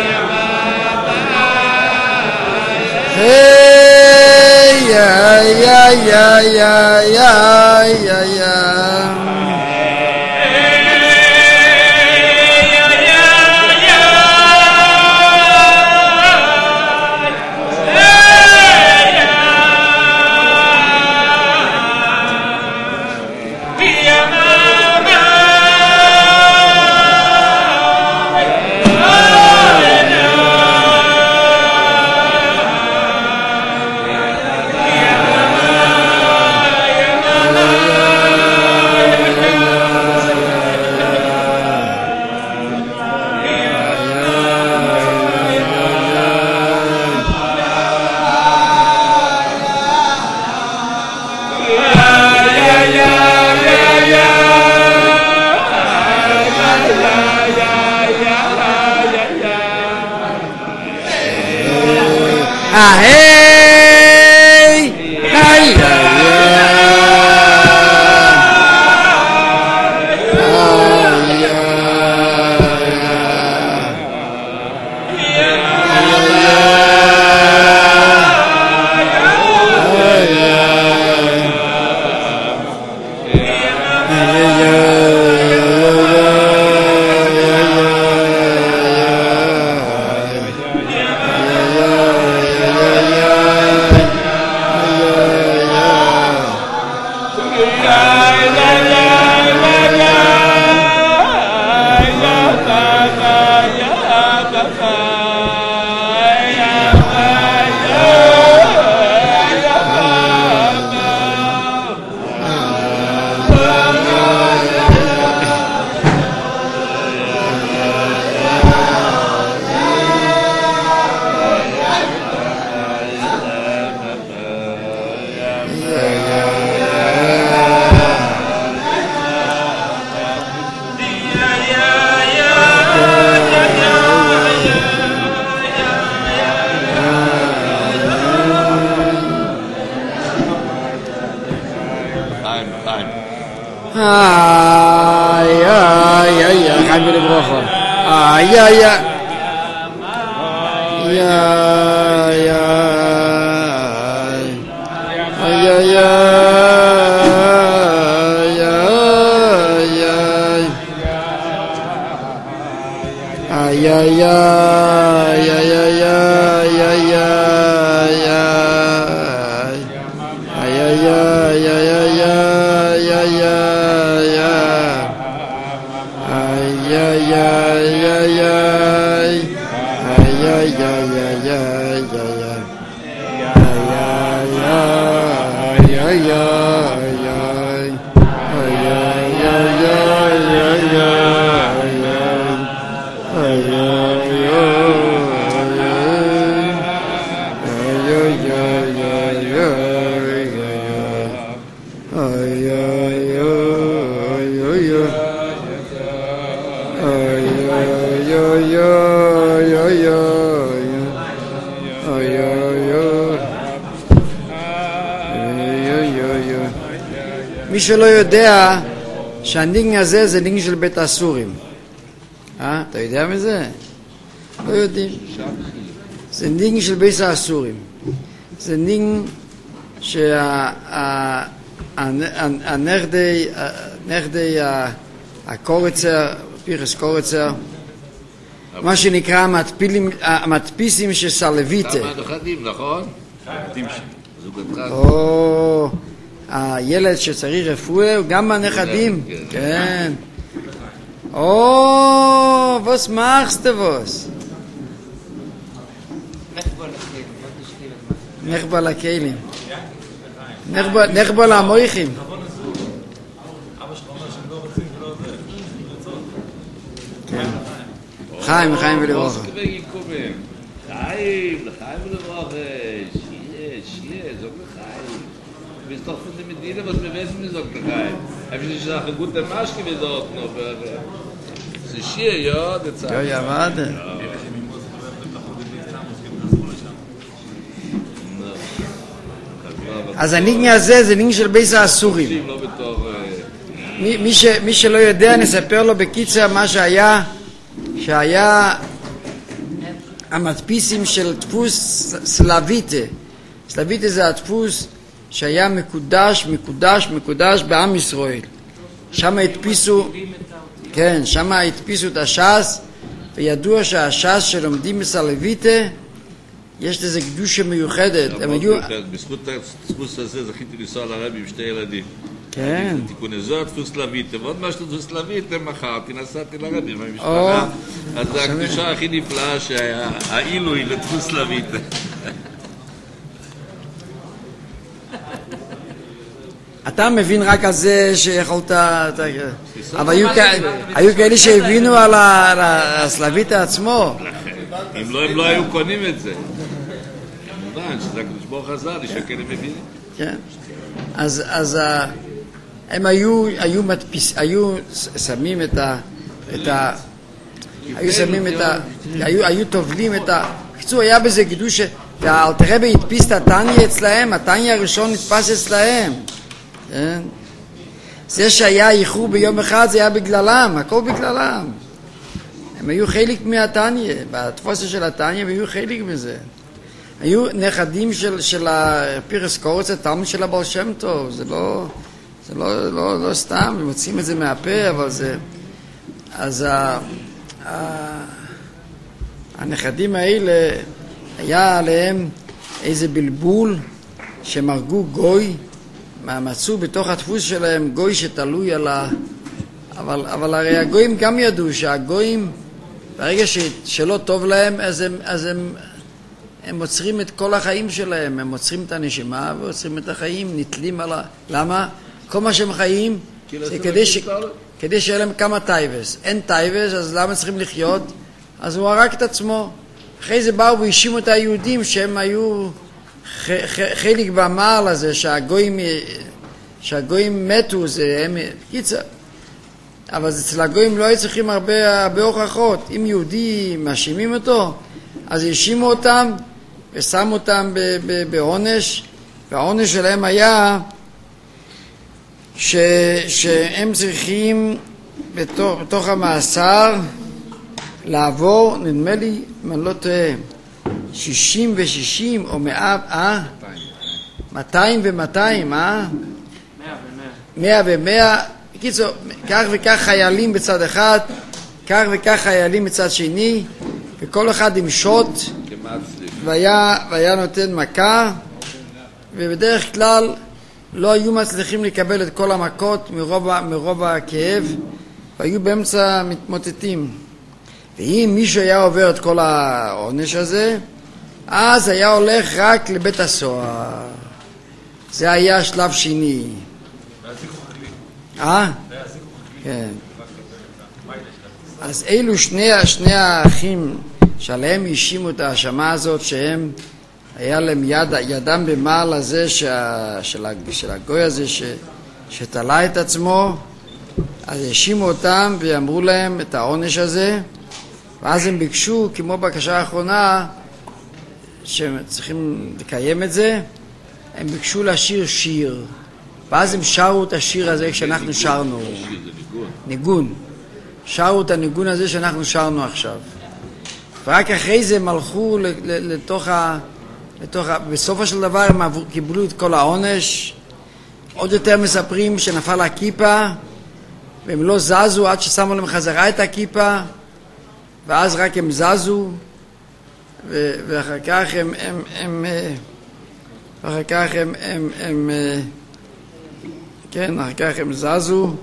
Hey, ay, ay, ay, ay, ay, ay, ay. Ah, hey, ay, ay, ay, ay, ay, חיים ולברכה. ay, ay, ay, ay, ay, ay, ay, ay, ay, מי שלא יודע שהנינג הזה זה נינג של בית האסורים. אה? אתה יודע מזה? לא יודעים. זה נינג של בית האסורים. זה נינג שהנכדי, הנכדי הקורצר, פירס קורצר, מה שנקרא המדפיסים של סלוויטה. כמה נכדים, נכון? זוגתך. או... הילד שצריך רפואה הוא גם מהנכדים, כן. או, ווס machst du was? מחבא לכלים. נחבו למויכים. אבא שלך אומר שהם לא רוצים ולא זה, רצות. חיים, חיים ולברכה. חיים, לחיים ולברכה. שיהיה, שיהיה, זוג לחיים. Bist doch von der Medina, was wir wissen, wir sagen, Chaim. Einfach nicht sagen, ein guter Maschke, wir sagen noch. Es ist hier, ja, der Zeit. Ja, ja, warte. אז הנגני הזה זה נגני של בייס האסורים. מי שלא יודע, נספר לו בקיצר מה שהיה, שהיה המדפיסים של דפוס סלאביטה. סלאביטה זה הדפוס שהיה מקודש, מקודש, מקודש בעם ישראל. שם הדפיסו, כן, שם הדפיסו את הש"ס, וידוע שהש"ס שלומדים בסלאביטה, יש לזה קדושה מיוחדת. הם היו... בזכות הדפוס הזה זכיתי לנסוע לרבי עם שתי ילדים. כן. תיקון איזו הדפוס סלאביטה, ועוד מה שדפוס סלאביטה מחרתי, נסעתי לרבי עם המשפחה. אז זה הקדושה הכי נפלאה שהעילוי לדפוס סלאביטה. אתה מבין רק על זה שיכולת... אבל היו כאלה שהבינו על הסלאביטה עצמו. אם לא, הם לא היו קונים את זה. כמובן, שזה הקדוש ברוך עזר לי שכאלה מבינים. כן. אז הם היו מדפיס... היו שמים את ה... היו שמים את ה... היו טובלים את ה... בקיצור, היה בזה קידוש... והאלתר רבי הדפיס את התניא אצלהם, התניא הראשון נתפס אצלהם. כן? זה שהיה איחור ביום אחד זה היה בגללם, הכל בגללם. הם היו חלק מהתניא, בתפוסה של התניא, הם היו חלק מזה. היו נכדים של, של פירס קורץ, התלמיד של הבעל שם טוב, זה לא, זה לא, לא, לא סתם, הם מוצאים את זה מהפה, אבל זה... אז ה, ה, הנכדים האלה, היה עליהם איזה בלבול שהם הרגו גוי, מצאו בתוך הדפוס שלהם גוי שתלוי על ה... אבל, אבל הרי הגויים גם ידעו שהגויים, ברגע ש... שלא טוב להם, אז, הם, אז הם, הם מוצרים את כל החיים שלהם, הם מוצרים את הנשימה ועוצרים את החיים, נתלים על ה... למה? כל מה שהם חיים זה כדי, ש... כדי שיהיה להם כמה טייבס. אין טייבס, אז למה צריכים לחיות? אז הוא הרג את עצמו. אחרי זה באו והאשימו את היהודים שהם היו חלק במעל הזה, שהגויים, שהגויים מתו, זה הם... קיצר. אבל אצל הגויים לא היו צריכים הרבה, הרבה הוכחות. אם יהודי מאשימים אותו, אז האשימו אותם ושמו אותם בעונש, והעונש שלהם היה ש, שהם צריכים בתוך, בתוך המאסר לעבור, נדמה לי, אם אני לא טועה, שישים ושישים או מאה, אה? מאתיים ומאתיים, אה? מאה ומאה. בקיצור, כך וכך חיילים בצד אחד, כך וכך חיילים בצד שני, וכל אחד עם שוט, והיה, והיה נותן מכה, ובדרך כלל לא היו מצליחים לקבל את כל המכות מרוב, מרוב הכאב, והיו באמצע מתמוטטים. ואם מישהו היה עובר את כל העונש הזה, אז היה הולך רק לבית הסוהר. זה היה שלב שני. אה? כן. אז אלו שני, שני האחים שעליהם האשימו את האשמה הזאת, שהם, היה להם יד, ידם במעל הזה שה, של, של הגוי הזה ש, שתלה את עצמו, אז האשימו אותם ואמרו להם את העונש הזה, ואז הם ביקשו, כמו בקשה האחרונה, שהם צריכים לקיים את זה, הם ביקשו לשיר שיר. ואז הם שרו את השיר הזה כשאנחנו שרנו. ניגון. שרו את הניגון הזה שאנחנו שרנו עכשיו. ורק אחרי זה הם הלכו לתוך ה... לתוך ה... בסופו של דבר הם קיבלו את כל העונש. עוד יותר מספרים שנפל הכיפה, והם לא זזו עד ששמו להם חזרה את הכיפה, ואז רק הם זזו, ו... ואחר כך הם... הם, הם ואחר כך הם... הם, הם כן, אחר כך הם זזו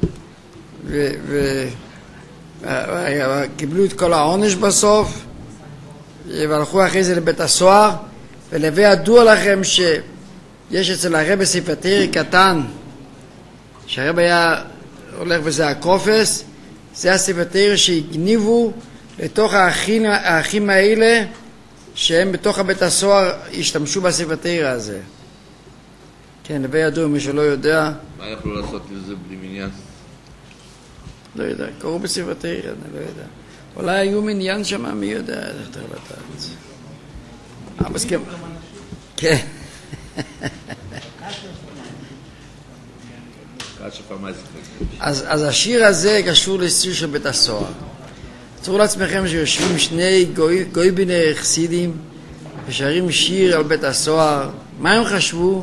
וקיבלו את כל העונש בסוף, והלכו אחרי זה לבית הסוהר. ולווה ידוע לכם יש אצל הרב ספר תורה קטן, שהרב היה הולך וזה הקופס, זה הספר תורה שהגניבו לתוך האחים, האחים האלה, שהם בתוך הבית הסוהר השתמשו בספר תורה הזה. כן, לבי ידוע, מי שלא יודע. מה יכלו לעשות לזה בלי מניין? לא יודע, קראו בספר תורה, אני לא יודע. אולי היו מניין שם, מי יודע, איך צריך לדעת. אה, מסכים. כן. אז, אז השיר הזה קשור לשיר של בית הסוהר. תראו לעצמכם שיושבים שני גוי, גוי בני חסידים ושרים שיר על בית הסוהר. מה הם חשבו?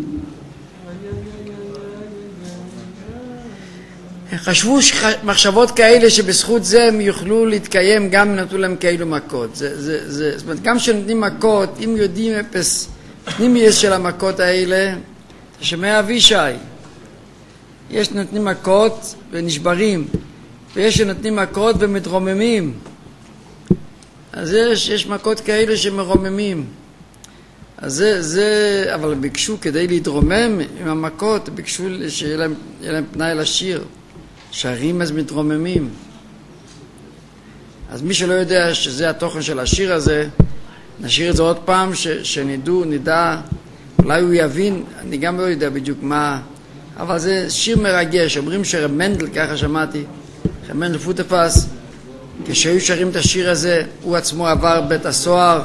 הם חשבו מחשבות כאלה שבזכות זה הם יוכלו להתקיים גם אם נתנו להם כאלו מכות. זה, זה, זה, זאת אומרת, גם כשנותנים מכות, אם יודעים אפס פנימיות של המכות האלה, שומע אבישי, יש נותנים מכות ונשברים, ויש שנותנים מכות ומתרוממים. אז יש, יש מכות כאלה שמרוממים. אז זה, זה, אבל ביקשו כדי להתרומם עם המכות, ביקשו שיהיה להם, להם פנאי לשיר. שרים אז מתרוממים. אז מי שלא יודע שזה התוכן של השיר הזה, נשאיר את זה עוד פעם, ש, שנדעו, נדע, אולי הוא יבין, אני גם לא יודע בדיוק מה, אבל זה שיר מרגש. אומרים שרב מנדל, ככה שמעתי, רב מנדל פוטפס, כשהיו שרים את השיר הזה, הוא עצמו עבר בית הסוהר.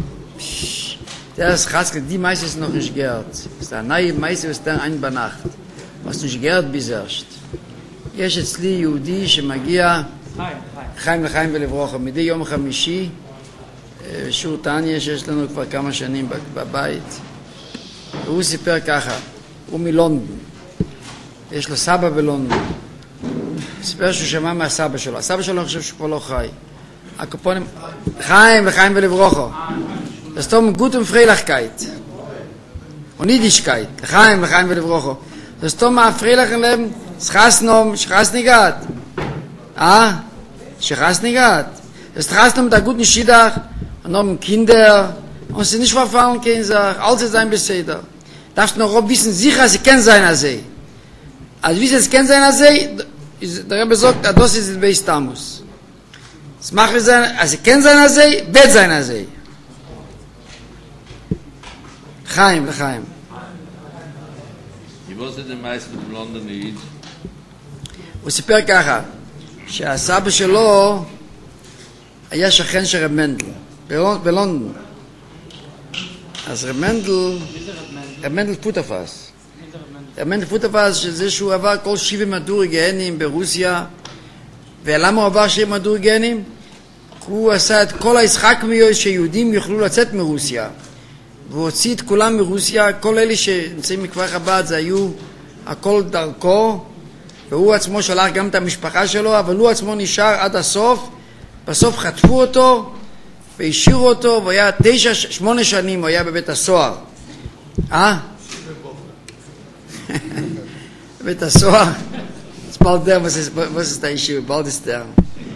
Das Haskell, die meistens noch nicht gehört. Das ist eine meiste, was dann ein Nacht. Was nicht gehört bis erst. יש אצלי יהודי שמגיע חיים לחיים ולברכה מדי יום חמישי, שיעור תניא שיש לנו כבר כמה שנים בבית. והוא סיפר ככה, הוא מלונדון, יש לו סבא בלונדון. הוא סיפר שהוא שמע מהסבא שלו. הסבא שלו אני חושב שהוא כבר לא חי. הקופונים, חיים לחיים ולברכה. Das Tom gut und Freilichkeit. Und Niedigkeit. L'chaim, l'chaim ולברכה. Das Tom a Freilich im Leben, Schasnom, Schasnigat. Ah? Schasnigat. Das Schasnom da gut nicht Schiedach, und noch Kinder, und sie nicht verfallen können, sag, alles ist ein Beseder. Darfst du noch auch wissen, sicher, sie kennen sein als sie. Also wie sie es kennen sein als sie, der Rebbe sagt, das ist es bei Istamus. Das macht es sein, als sie kennen sein als sie, wird sein als sie. חיים, לחיים. יבוס את המייס בלונדון נגיד? הוא סיפר ככה, שהסבא שלו היה שכן של רב מנדל, בלונדון. אז רב מנדל, רב מנדל פוטפס. רב מנדל פוטפס, שזה שהוא עבר כל שבעים מדורי גהנים ברוסיה. ולמה הוא עבר שבעים מדורי גהנים? הוא עשה את כל הישחק מיועד שיהודים יוכלו לצאת מרוסיה. והוא הוציא את כולם מרוסיה, כל אלה שנמצאים מכפר חב"ד זה היו הכל דרכו, והוא עצמו שלח גם את המשפחה שלו, אבל הוא עצמו נשאר עד הסוף. בסוף חטפו אותו והשאירו אותו, והוא היה תשע, שמונה שנים הוא היה בבית הסוהר. אה? בבית הסוהר? אז bald der, was ist, was ist der Issue? bald ist der.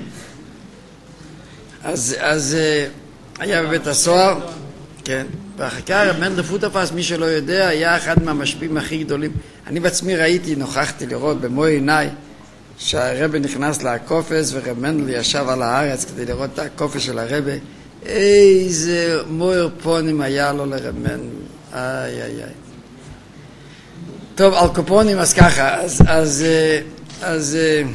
אז, אז היה בבית הסוהר, כן. ואחר כך רב מנדל פוטפס, מי שלא יודע, היה אחד מהמשפיעים הכי גדולים. אני בעצמי ראיתי, נוכחתי לראות במו עיניי, שהרבא נכנס לקופס ורב מנדל ישב על הארץ כדי לראות את הקופס של הרבא. איזה מויר פונים היה לו לרב מנדל. איי איי איי. טוב, על קופונים אז ככה, אז... אז, אז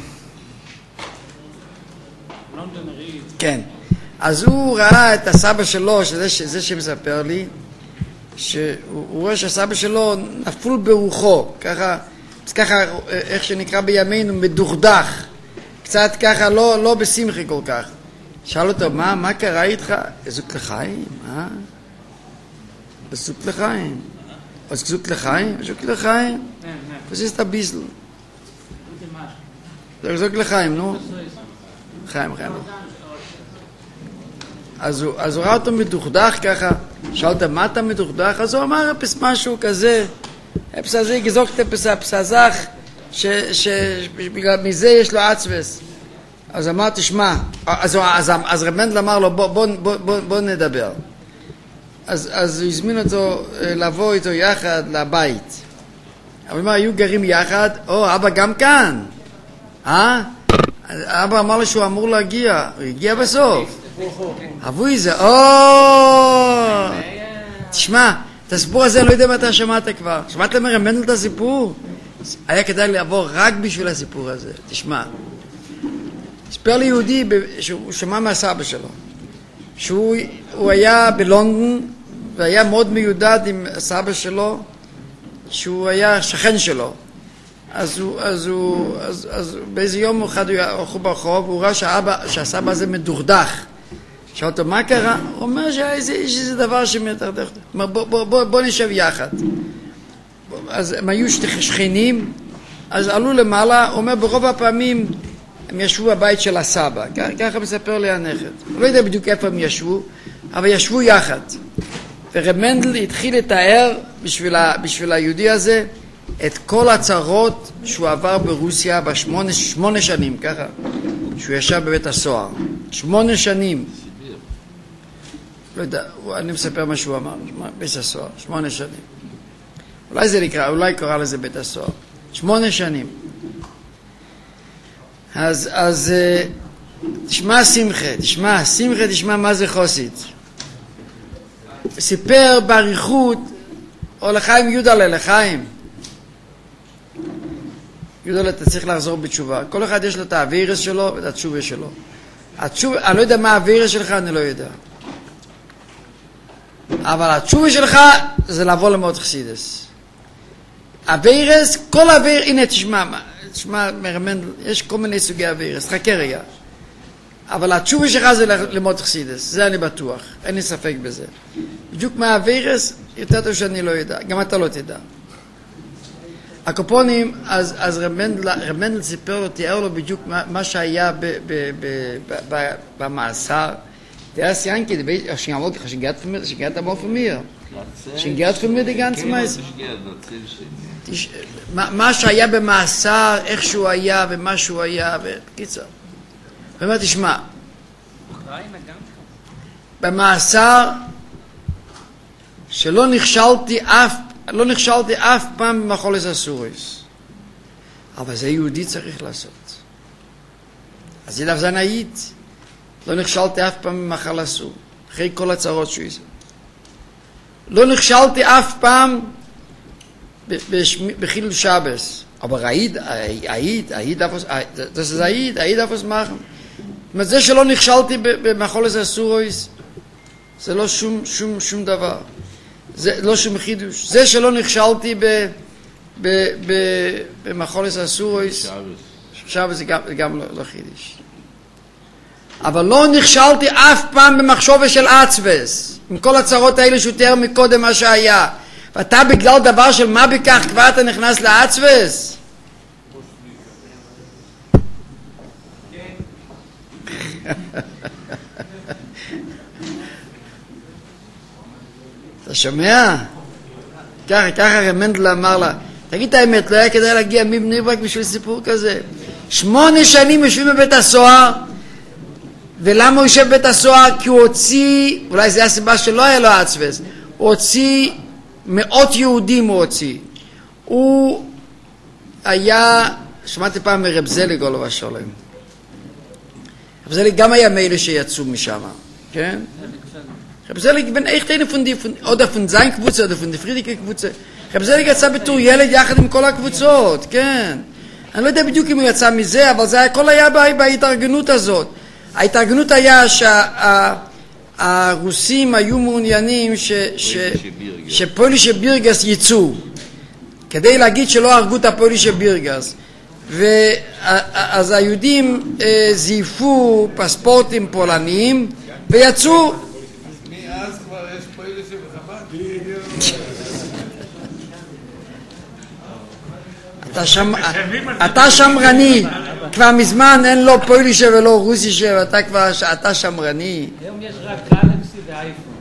כן. אז הוא ראה את הסבא שלו, שזה, שזה שמספר לי, שהוא רואה שהסבא שלו נפול ברוחו, ככה, ככה איך שנקרא בימינו, מדוכדך, קצת ככה, לא, לא בשמחי כל כך. שאל אותו, מה, מה קרה איתך? זוק לחיים, אה? זוק לחיים. אז זוק לחיים? זוק לחיים? Was ist ein bisschen? זוק לחיים, נו? חיים, חיים. אז הוא, אז הוא ראה אותו מדוכדך ככה, שאלת מה אתה מדוכדך? אז הוא אמר אפס משהו כזה, אפס הזה גזוקת אפס אפס הזך, שבגלל מזה יש לו עצבס. אז אמר תשמע, אז, אז, אז רב מנדל אמר לו בוא, בוא, בוא, בוא, בוא נדבר. אז, אז הוא הזמין אותו לבוא איתו יחד לבית. אבל מה, היו גרים יחד, או, אבא גם כאן. אה? אבא אמר לו שהוא אמור להגיע, הוא הגיע בסוף. אבוי זה, או! תשמע, את הסיפור הזה לא יודע מה אתה שמעת כבר. שמעת מרמנדל את הסיפור? היה כדאי לעבור רק בשביל הסיפור הזה. תשמע, סיפר לי יהודי שהוא שמע מהסבא שלו, שהוא הוא היה בלונדון והיה מאוד מיודד עם הסבא שלו, שהוא היה שכן שלו. אז הוא, אז הוא, אז, אז באיזה יום אחד הוא הלכו ברחוב, הוא ראה שהאבא, שהסבא הזה מדורדך. שאל אותו, מה קרה? הוא אומר שיש איזה דבר שמתרדך. הוא אומר, בוא, בוא, בוא, בוא נשב יחד. אז הם היו שתי שכנים, אז עלו למעלה, הוא אומר, ברוב הפעמים הם ישבו בבית של הסבא. ככה מספר לי הנכד. הוא לא יודע בדיוק איפה הם ישבו, אבל ישבו יחד. ורב מנדל התחיל לתאר בשביל, ה, בשביל היהודי הזה את כל הצרות שהוא עבר ברוסיה בשמונה שמונה שנים, ככה, שהוא ישב בבית הסוהר. שמונה שנים. לא יודע, אני מספר מה שהוא אמר, בית הסוהר, שמונה שנים. אולי זה נקרא, אולי קורא לזה בית הסוהר. שמונה שנים. אז, אז, תשמע שמחה, תשמע, שמחה, תשמע מה זה חוסית. סיפר בעריכות, או לחיים יהודה לחיים. יהודה, אתה צריך לחזור בתשובה. כל אחד יש לו את האווירס שלו ואת התשובה שלו. התשובה, אני לא יודע מה האווירס שלך, אני לא יודע. אבל התשובה שלך זה לבוא למות חסידס. אווירס, כל אוויר, הנה תשמע, תשמע מרמנדל, יש כל מיני סוגי אווירס, חכה רגע. אבל התשובה שלך זה למות חסידס, זה אני בטוח, אין לי ספק בזה. בדיוק מה האווירס, יותר טוב שאני לא יודע, גם אתה לא תדע. הקופונים, אז, אז רמנדל, רמנדל סיפר לו, תיאר לו בדיוק מה, מה שהיה ב, ב, ב, ב, ב, במאסר. Der Janke, der schon mal gesagt, schon gesagt, schon gesagt einmal von mir. schon gesagt von mir die ganze Meise. מה שהיה במאסר, איך שהוא היה ומה שהוא היה, בקיצור. ואומר, תשמע, במאסר שלא נכשלתי אף, לא נכשלתי אף פעם במחולת הסוריס. אבל זה יהודי צריך לעשות. אז ילף זה נעיד. לא נכשלתי אף פעם במחל אסור, אחרי כל הצרות שהוא עושה. לא נכשלתי אף פעם בחילול שבס, אבל העיד, העיד, העיד אפוס, זה העיד, העיד אפוס מחם. זאת אומרת, זה שלא נכשלתי במחל אסור, זה לא שום, שום, שום דבר. זה לא שום חידוש. זה שלא נכשלתי במחל אסור, שבס זה גם לא חידוש. אבל לא נכשלתי אף פעם במחשבה של עצבס, עם כל הצרות האלה שותר מקודם מה שהיה. ואתה בגלל דבר של מה בכך כבר אתה נכנס לעצבס? אתה שומע? ככה, ככה רמנדל אמר לה, תגיד את האמת, לא היה כדאי להגיע מבני ברק בשביל סיפור כזה. שמונה שנים יושבים בבית הסוהר, ולמה הוא יושב בבית הסוהר? כי הוא הוציא, אולי זו הסיבה שלא היה לו עצבס, הוא הוציא, מאות יהודים הוא הוציא. הוא היה, שמעתי פעם מרב זליג עולו ושולם. רב זליג גם היה מאלה שיצאו משם, כן? רב זליג בן איך תהיינו פונדי, עוד הפון זין קבוצה, עוד הפון דפרידיקה קבוצה. רב זליג יצא בתור ילד יחד עם כל הקבוצות, כן? אני לא יודע בדיוק אם הוא יצא מזה, אבל זה הכל היה בהתארגנות הזאת. ההתארגנות היה שהרוסים היו מעוניינים שפולישה בירגס יצאו, כדי להגיד שלא הרגו את הפולישה בירגס. ואז היהודים זייפו פספורטים פולניים ויצאו. מאז כבר יש פולישה בחב"ד. אתה שמרני, כבר מזמן אין לו פולישה ולא רוסישה, ואתה כבר, אתה שמרני. היום יש רק גלקסי ואייפון.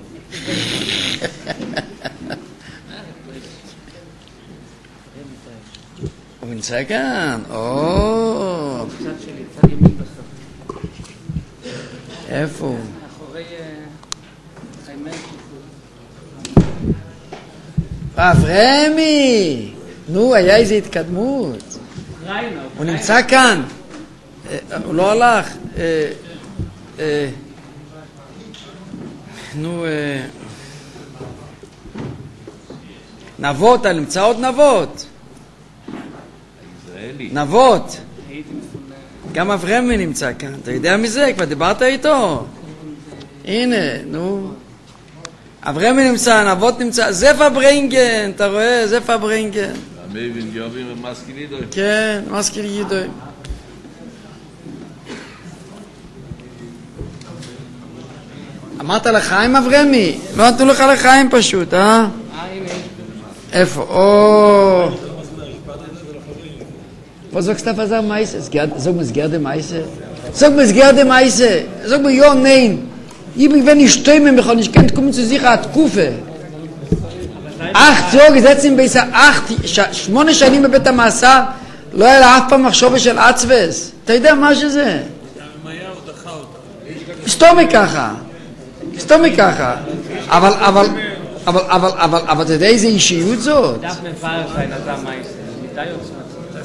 הוא נמצא כאן, או. צד שלי, צד ימין בסוף. איפה הוא? אחורי האמת. אברמי! נו, היה איזו התקדמות. אוקראינה, הוא נמצא כאן. אה, הוא לא הלך. אה, אה, נו, אה, נבות, נמצא עוד נבות. ישראלי. נבות. הייתי מסומך. גם אברמי נמצא כאן. אתה יודע מזה? כבר דיברת איתו? הנה, נו. אברמי נמצא, נבות נמצא. זפה ברינגן, אתה רואה? זפה ברינגן. המבין גאבים ומסקין ידוי. כן, מזכיר ידוי. אמרת לחיים אברמי? לא נתנו לך לחיים פשוט, אה? אה, הנה. איפה? או... Was sagst du, was er meise? Sag mal, sag mal, meise. Sag mal, sag mal, meise. Sag mal, ja, nein. Ich bin, wenn ich stimme, ich kann nicht kommen zu sich, hat Kufe. Acht, so, gesetzen bei dieser acht, שמונה שנים בבית המאסר, לא היה לה אף פעם מחשבה של עצבס. אתה יודע מה שזה? סתומי ככה. סתומי ככה. אבל, אבל, אבל, אבל, אבל, אבל, אתה יודע איזה אישיות זאת? דף מפאר שיין עזה מייסר. מיטה יוצא.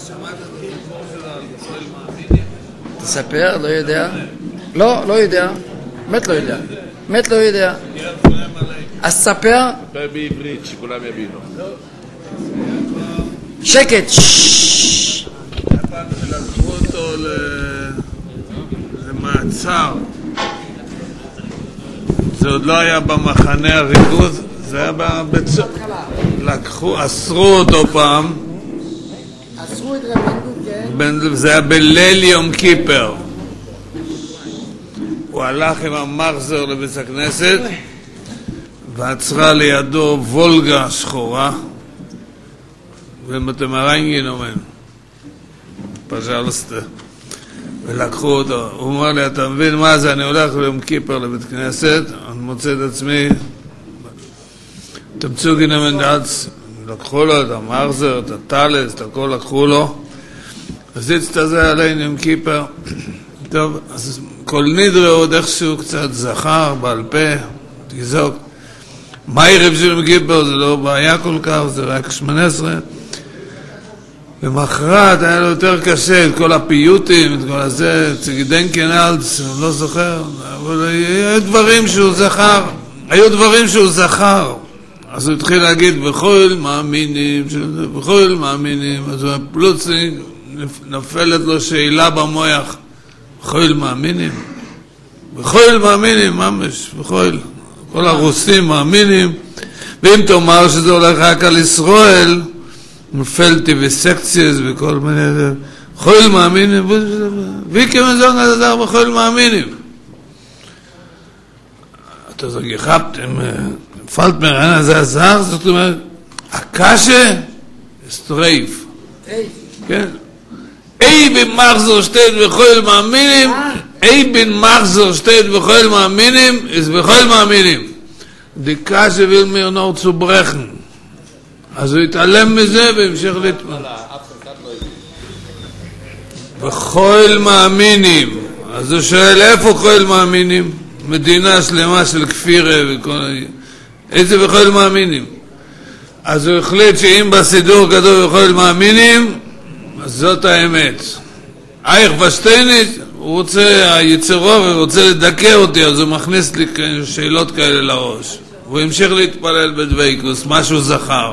תספר, לא יודע. לא, לא יודע. מת לא יודע. מת לא יודע. אז תספר. ספר בעברית, שכולם יבינו. שקט. לקחו אותו למעצר. זה עוד לא היה במחנה הריכוז, זה היה בבית סוהר. לקחו, אסרו אותו פעם. אסרו את רבנדו, כן? זה היה בליל יום כיפר. הוא הלך עם המחזר לבית הכנסת ועצרה לידו וולגה שחורה ומתמרנגין אומן פז'לסטה ולקחו אותו. הוא אומר לי, אתה מבין מה זה? אני הולך ליום כיפר לבית כנסת, אני מוצא את עצמי תמצאו גינמן דאץ, לקחו לו את המחזר, את הטלס, את הכל לקחו לו. אז הצטזה עלינו יום כיפר. טוב, אז כל נדרה עוד איכשהו קצת זכר בעל פה, תזוק. מה ערב של יום כיפר? זה לא בעיה כל כך, זה רק שמונה עשרה. למחרת היה לו יותר קשה, את כל הפיוטים, את כל הזה, צגידנקן אלץ, אני לא זוכר, אבל היו דברים שהוא זכר, היו דברים שהוא זכר. אז הוא התחיל להגיד, בכל מאמינים, בכל מאמינים, אז הוא פלוצי, נפלת לו שאלה במוח, בכל מאמינים, בכל מאמינים, ממש, בכל, כל הרוסים מאמינים, ואם תאמר שזה הולך רק על ישראל, נפלתי בסקציות וכל מיני, בכל מאמינים, ויקם זון הדבר בכל מאמינים. אתה זוג יחפתם, פלט מרענה זה עזר, זאת אומרת, הקשה, סטרייף. כן. אי בן מחזור שטייט בכל מאמינים, אי בן מחזור שטייט בכל מאמינים, is בכל מאמינים. די קשה will mir noch zu brechen. אז הוא התעלם מזה והמשך להתמודד. בכל מאמינים. אז הוא שואל, איפה כל מאמינים? מדינה שלמה של כפירה וכל... איזה בכל מאמינים? אז הוא החליט שאם בסידור כתוב בכל מאמינים, אז זאת האמת. אייך פשטיינית, הוא רוצה, היצרו, הוא רוצה לדכא אותי, אז הוא מכניס לי שאלות כאלה לראש. הוא המשיך להתפלל בדוויקוס, משהו זכר.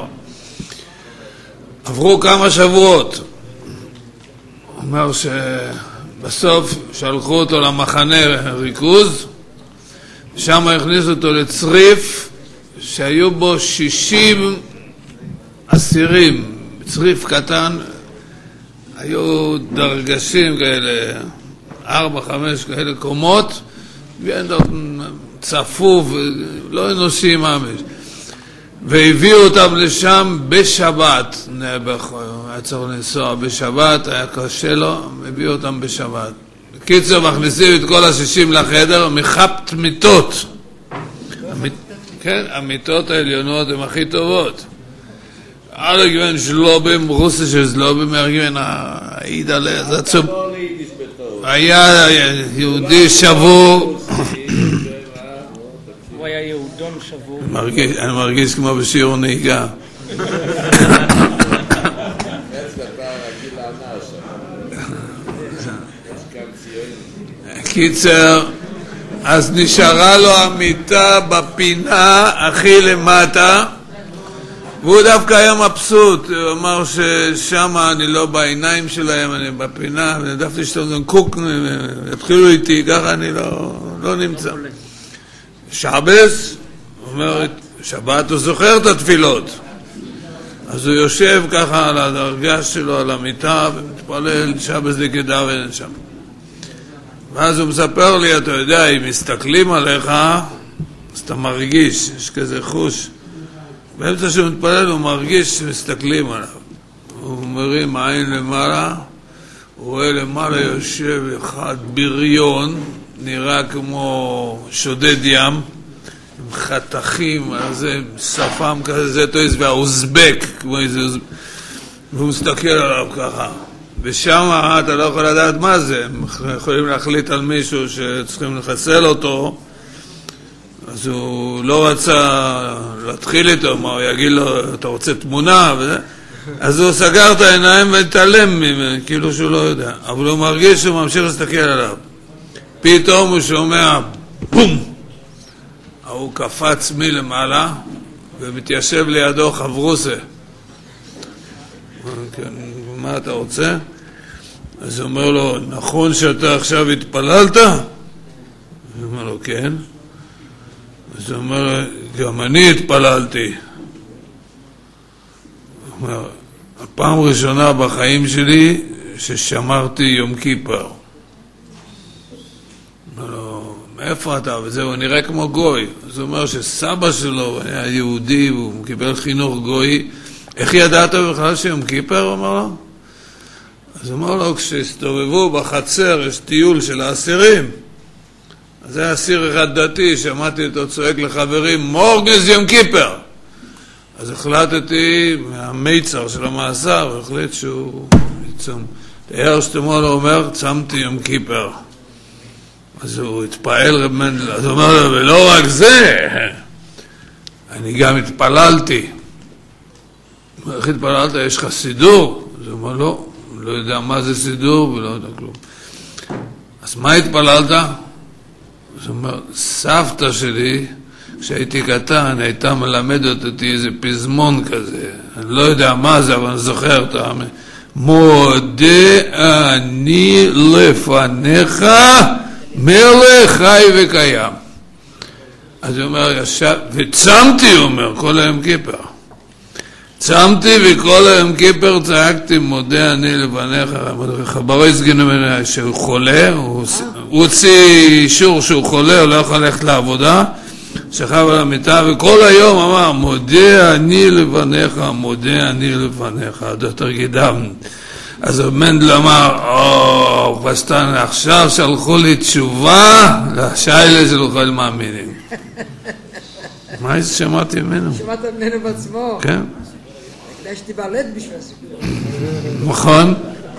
עברו כמה שבועות. הוא אומר שבסוף שלחו אותו למחנה ריכוז, שם הכניסו אותו לצריף, שהיו בו שישים אסירים, צריף קטן, היו דרגשים כאלה, ארבע, חמש כאלה קומות, צפוף, לא אנושי ממש. והביאו אותם לשם בשבת, היה צריך לנסוע בשבת, היה קשה לו, הביאו אותם בשבת. בקיצור, מכניסים את כל השישים לחדר, מחפת מיטות. כן, המיטות העליונות הן הכי טובות. alle gewen שלובים, רוסי של שלובים, הרגבין העיד עליה, זה עצוב. היה יהודי שבור. הוא היה יהודון שבור. אני מרגיש כמו בשיעור נהיגה. קיצר, אז נשארה לו המיטה בפינה הכי למטה, והוא דווקא היה מבסוט. הוא אמר ששם אני לא בעיניים שלהם, אני בפינה, ודווקא שאתם קוק, התחילו איתי, ככה אני לא, לא נמצא. שבס, הוא אומר, שבת הוא זוכר את התפילות. אז הוא יושב ככה על הדרגה שלו, על המיטה, ומתפלל שבס דקדאבן שם. ואז הוא מספר לי, אתה יודע, אם מסתכלים עליך, אז אתה מרגיש, יש כזה חוש. באמצע שהוא מתפלל הוא מרגיש שמסתכלים עליו. הוא מרים עין למעלה, הוא רואה למעלה יושב אחד בריון, נראה כמו שודד ים, עם חתכים, זה שפם כזה, זה טויס, והאוזבק, כמו איזה אוזבק, והוא מסתכל עליו ככה. ושם אתה לא יכול לדעת מה זה, הם יכולים להחליט על מישהו שצריכים לחסל אותו, אז הוא לא רצה להתחיל איתו, מה הוא יגיד לו, אתה רוצה תמונה וזה? אז הוא סגר את העיניים והתעלם ממנו, כאילו שהוא לא יודע, אבל הוא מרגיש שהוא ממשיך להסתכל עליו. פתאום הוא שומע בום, הוא קפץ מלמעלה ומתיישב לידו חברוסה. מה אתה רוצה? אז הוא אומר לו, נכון שאתה עכשיו התפללת? הוא אומר לו, כן. אז הוא אומר, גם אני התפללתי. הוא אומר, הפעם ראשונה בחיים שלי ששמרתי יום כיפר. אומר לו, מאיפה אתה? וזהו, נראה כמו גוי. אז הוא אומר שסבא שלו היה יהודי והוא קיבל חינוך גוי. איך ידעת בכלל שיום כיפר? הוא אומר לו. אז הוא אומר לו, כשהסתובבו בחצר, יש טיול של האסירים. אז זה אסיר אחד דתי, שמעתי אותו צועק לחברים, מורגנס יום כיפר. אז החלטתי מהמיצר של המאסר, והחליט שהוא יצום. תיאר שתמול אומר, צמתי יום כיפר. אז הוא התפעל רב מנדל, אז הוא אומר לו, ולא רק זה, אני גם התפללתי. איך התפללת? יש לך סידור? אז הוא אומר, לא, לא יודע מה זה סידור ולא יודע כלום. אז מה התפללת? אז הוא אומר, סבתא שלי, כשהייתי קטן, הייתה מלמדת אותי איזה פזמון כזה. אני לא יודע מה זה, אבל אני זוכר אותה. מודה אני לפניך, מלך חי וקיים. אז הוא אומר, ישב, וצמתי, הוא אומר, כל היום כיפר. צמתי וכל היום כיפר צעקתי, מודה אני לפניך. חברי סגן ממנו שהוא חולה, הוא הוציא אישור שהוא חולה, הוא לא יכול ללכת לעבודה, שכב על המיטה, וכל היום אמר, מודה אני לפניך, מודה אני לפניך, דוקטור גידם. אז מנדל אמר, או, פסטן, עכשיו שלחו לי תשובה, לשיילה של אוכל מאמינים. מה זה שמעתי ממנו? שמעת ממנו בעצמו. כן. כדאי שתיבלט בשביל הסיפור. נכון.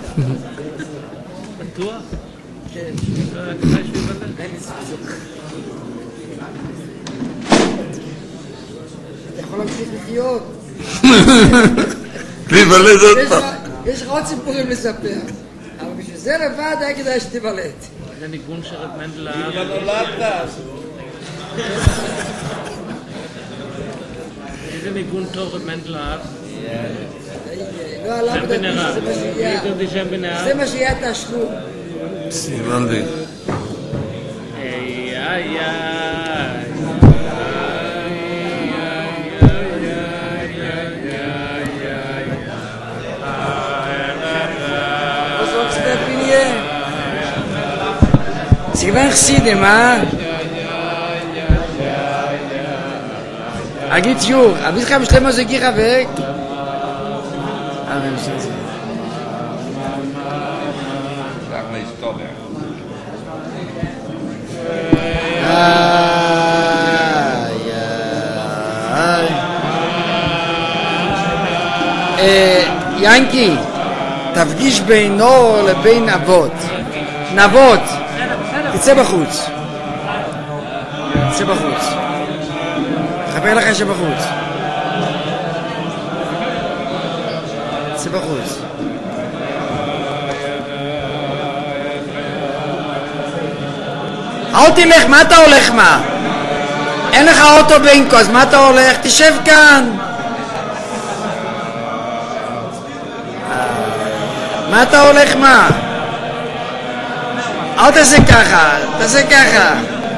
בטוח? כן. כדאי שתיבלט. אין לי סיפור. אתה יכול להמשיך לחיות. להיוולד עוד פעם. יש לך עוד סיפורים לספר. אבל בשביל זה לבד היה כדאי שתיבלט. זה ניגון שרב מנדל אהב. לא נולדת. איזה ניגון טוב רב מנדל אהב. לא עליו שם בנרב. זה מה שיהיה. שם בנרב. זה מה שיהיה התשלום. סיבנדי. איי איי איי. Sie waren Chsidim, ah? Agit Jur, aber ich habe schon mal so Gira weg. Ah, wenn ich das sehe. Sag mal Historie. Ay, ay. אה, ינקי, תפגיש בינו לבין אבות. נבות. תצא בחוץ. תצא בחוץ. חבר לך שבחוץ. תצא בחוץ. אל תלך, מה אתה הולך מה? אין לך אוטו בינקו, אז מה אתה הולך? תשב כאן. מה אתה הולך מה? אל תעשה ככה, תעשה ככה.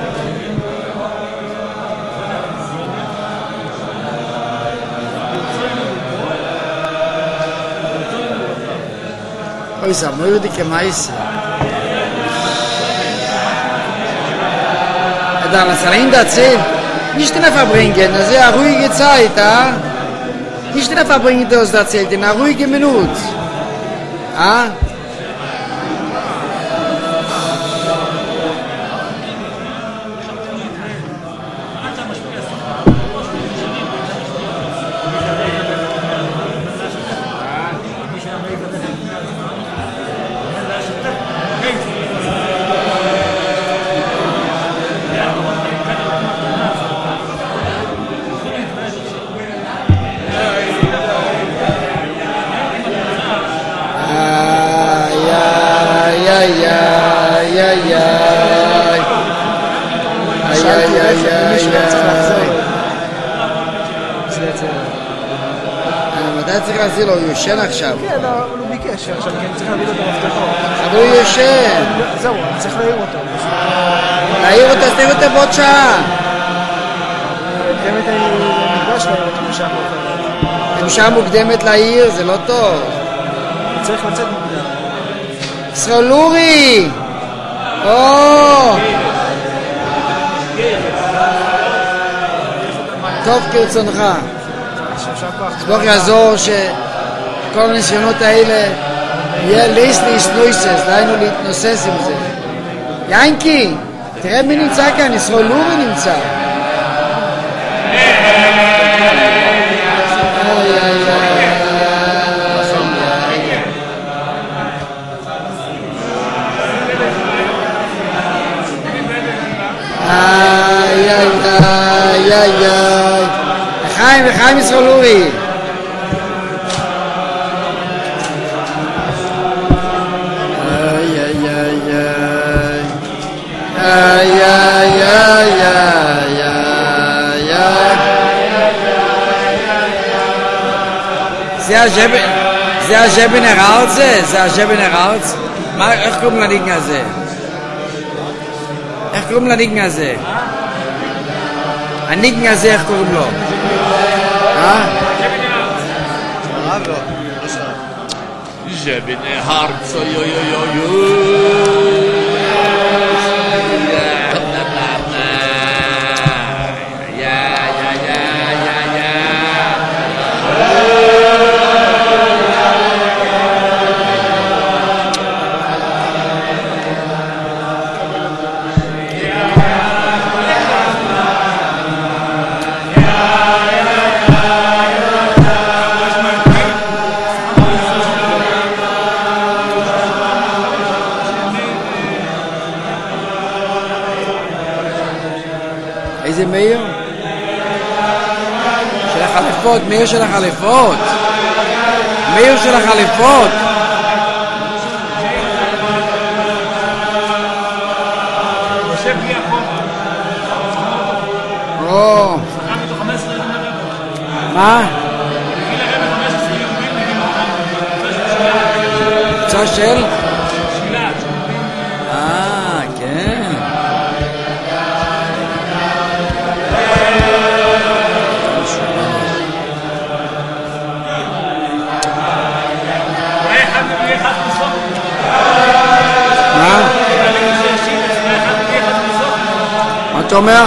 אוי, זה אמור לי כמייסה. Da, was allein da zählt, nicht in der Verbringen, das ist ja eine ruhige Zeit, ah? Nicht in der Verbringen, das da zählt, in einer ruhigen Minute. Ah? צריך להזיר לו, הוא יושן עכשיו. כן, הוא ביקש עכשיו, כן, צריך להביא לו את המפתחות. אבל הוא יושן. זהו, צריך להעיר אותו. להעיר אותו, אז תעיר אותו בעוד שעה. באמת אני ניגש להעיר אותו בשעה מוקדמת. בשעה מוקדמת להעיר, זה לא טוב. צריך לצאת מוקדם. ישראל אורי! או! טוב כרצונך. סבוך יעזור שכל הניסיונות האלה יהיה ליסט להסנויסס, דהיינו להתנוסס עם זה. יינקי, תראה מי נמצא כאן, ישראל לורי נמצא. איי איי איי איי איי לחיים, לחיים ישראל לורי. איי איי איי איי איי איי איי זה הז'בן, זה הז'בן הראוץ זה? זה הז'בן הראוץ? מה, איך קוראים לניגן הזה? איך קוראים לניגן הזה? הניגן הזה, איך קוראים לו? אה? ז'בן הרץ, אוי אוי אוי אוי אוי איזה מאיר? של החליפות, מאיר של החליפות. מאיר של החליפות. או. מה? קבוצה של? אה, כן. מה? מה אתה אומר?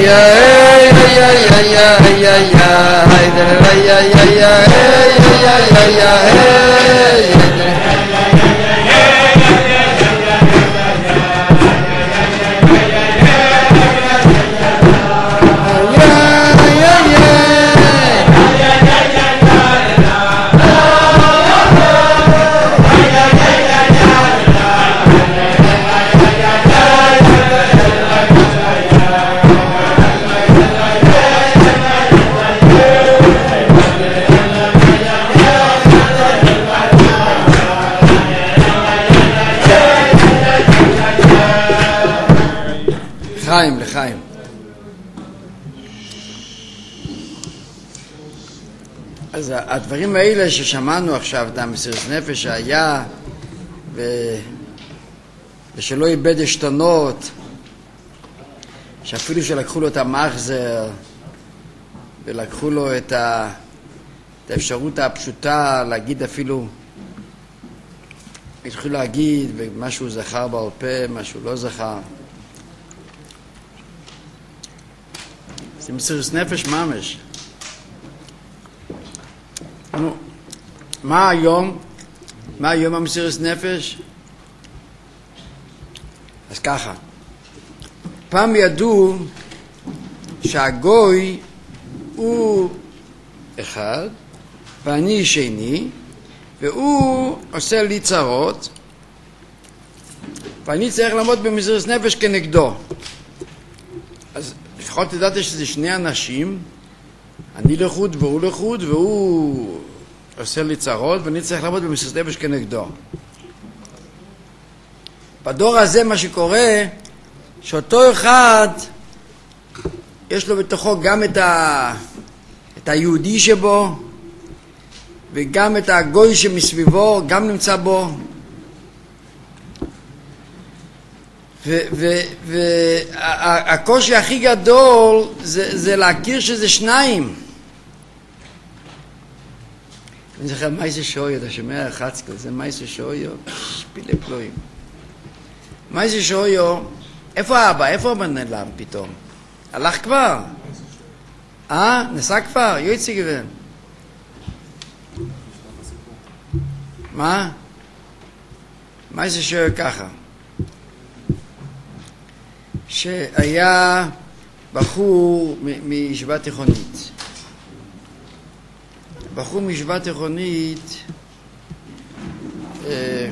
לחיים, לחיים. אז הדברים האלה ששמענו עכשיו, את המסירות נפש שהיה ו... ושלא איבד עשתונות, שאפילו שלקחו לו את המחזר ולקחו לו את, ה... את האפשרות הפשוטה להגיד אפילו, התחילו להגיד משהו זכר בעל פה, משהו לא זכר. זה מסירות נפש ממש. נו, מה היום? מה היום המסירות נפש? אז ככה, פעם ידעו שהגוי הוא אחד ואני שני, והוא עושה לי צרות ואני צריך לעמוד במסירות נפש כנגדו. אז לפחות ידעתי שזה שני אנשים, אני לחוד והוא לחוד, והוא עושה לי צרות ואני צריך לעמוד במסירות נפש כנגדו. בדור הזה מה שקורה, שאותו אחד יש לו בתוכו גם את, ה... את היהודי שבו וגם את הגוי שמסביבו, גם נמצא בו. והקושי הכי גדול זה, זה להכיר שזה שניים. אני זוכר מייסה שויו, אתה שומע חצקל, זה מייסה שויו, שפילי פלואים. מייסה שויו, איפה אבא? איפה אבא נעלם פתאום? הלך כבר? אה? נסע כבר? יועצי גוון. מה? מייסה שויו ככה. שהיה בחור מישיבה תיכונית. בחור מישיבה תיכונית אה,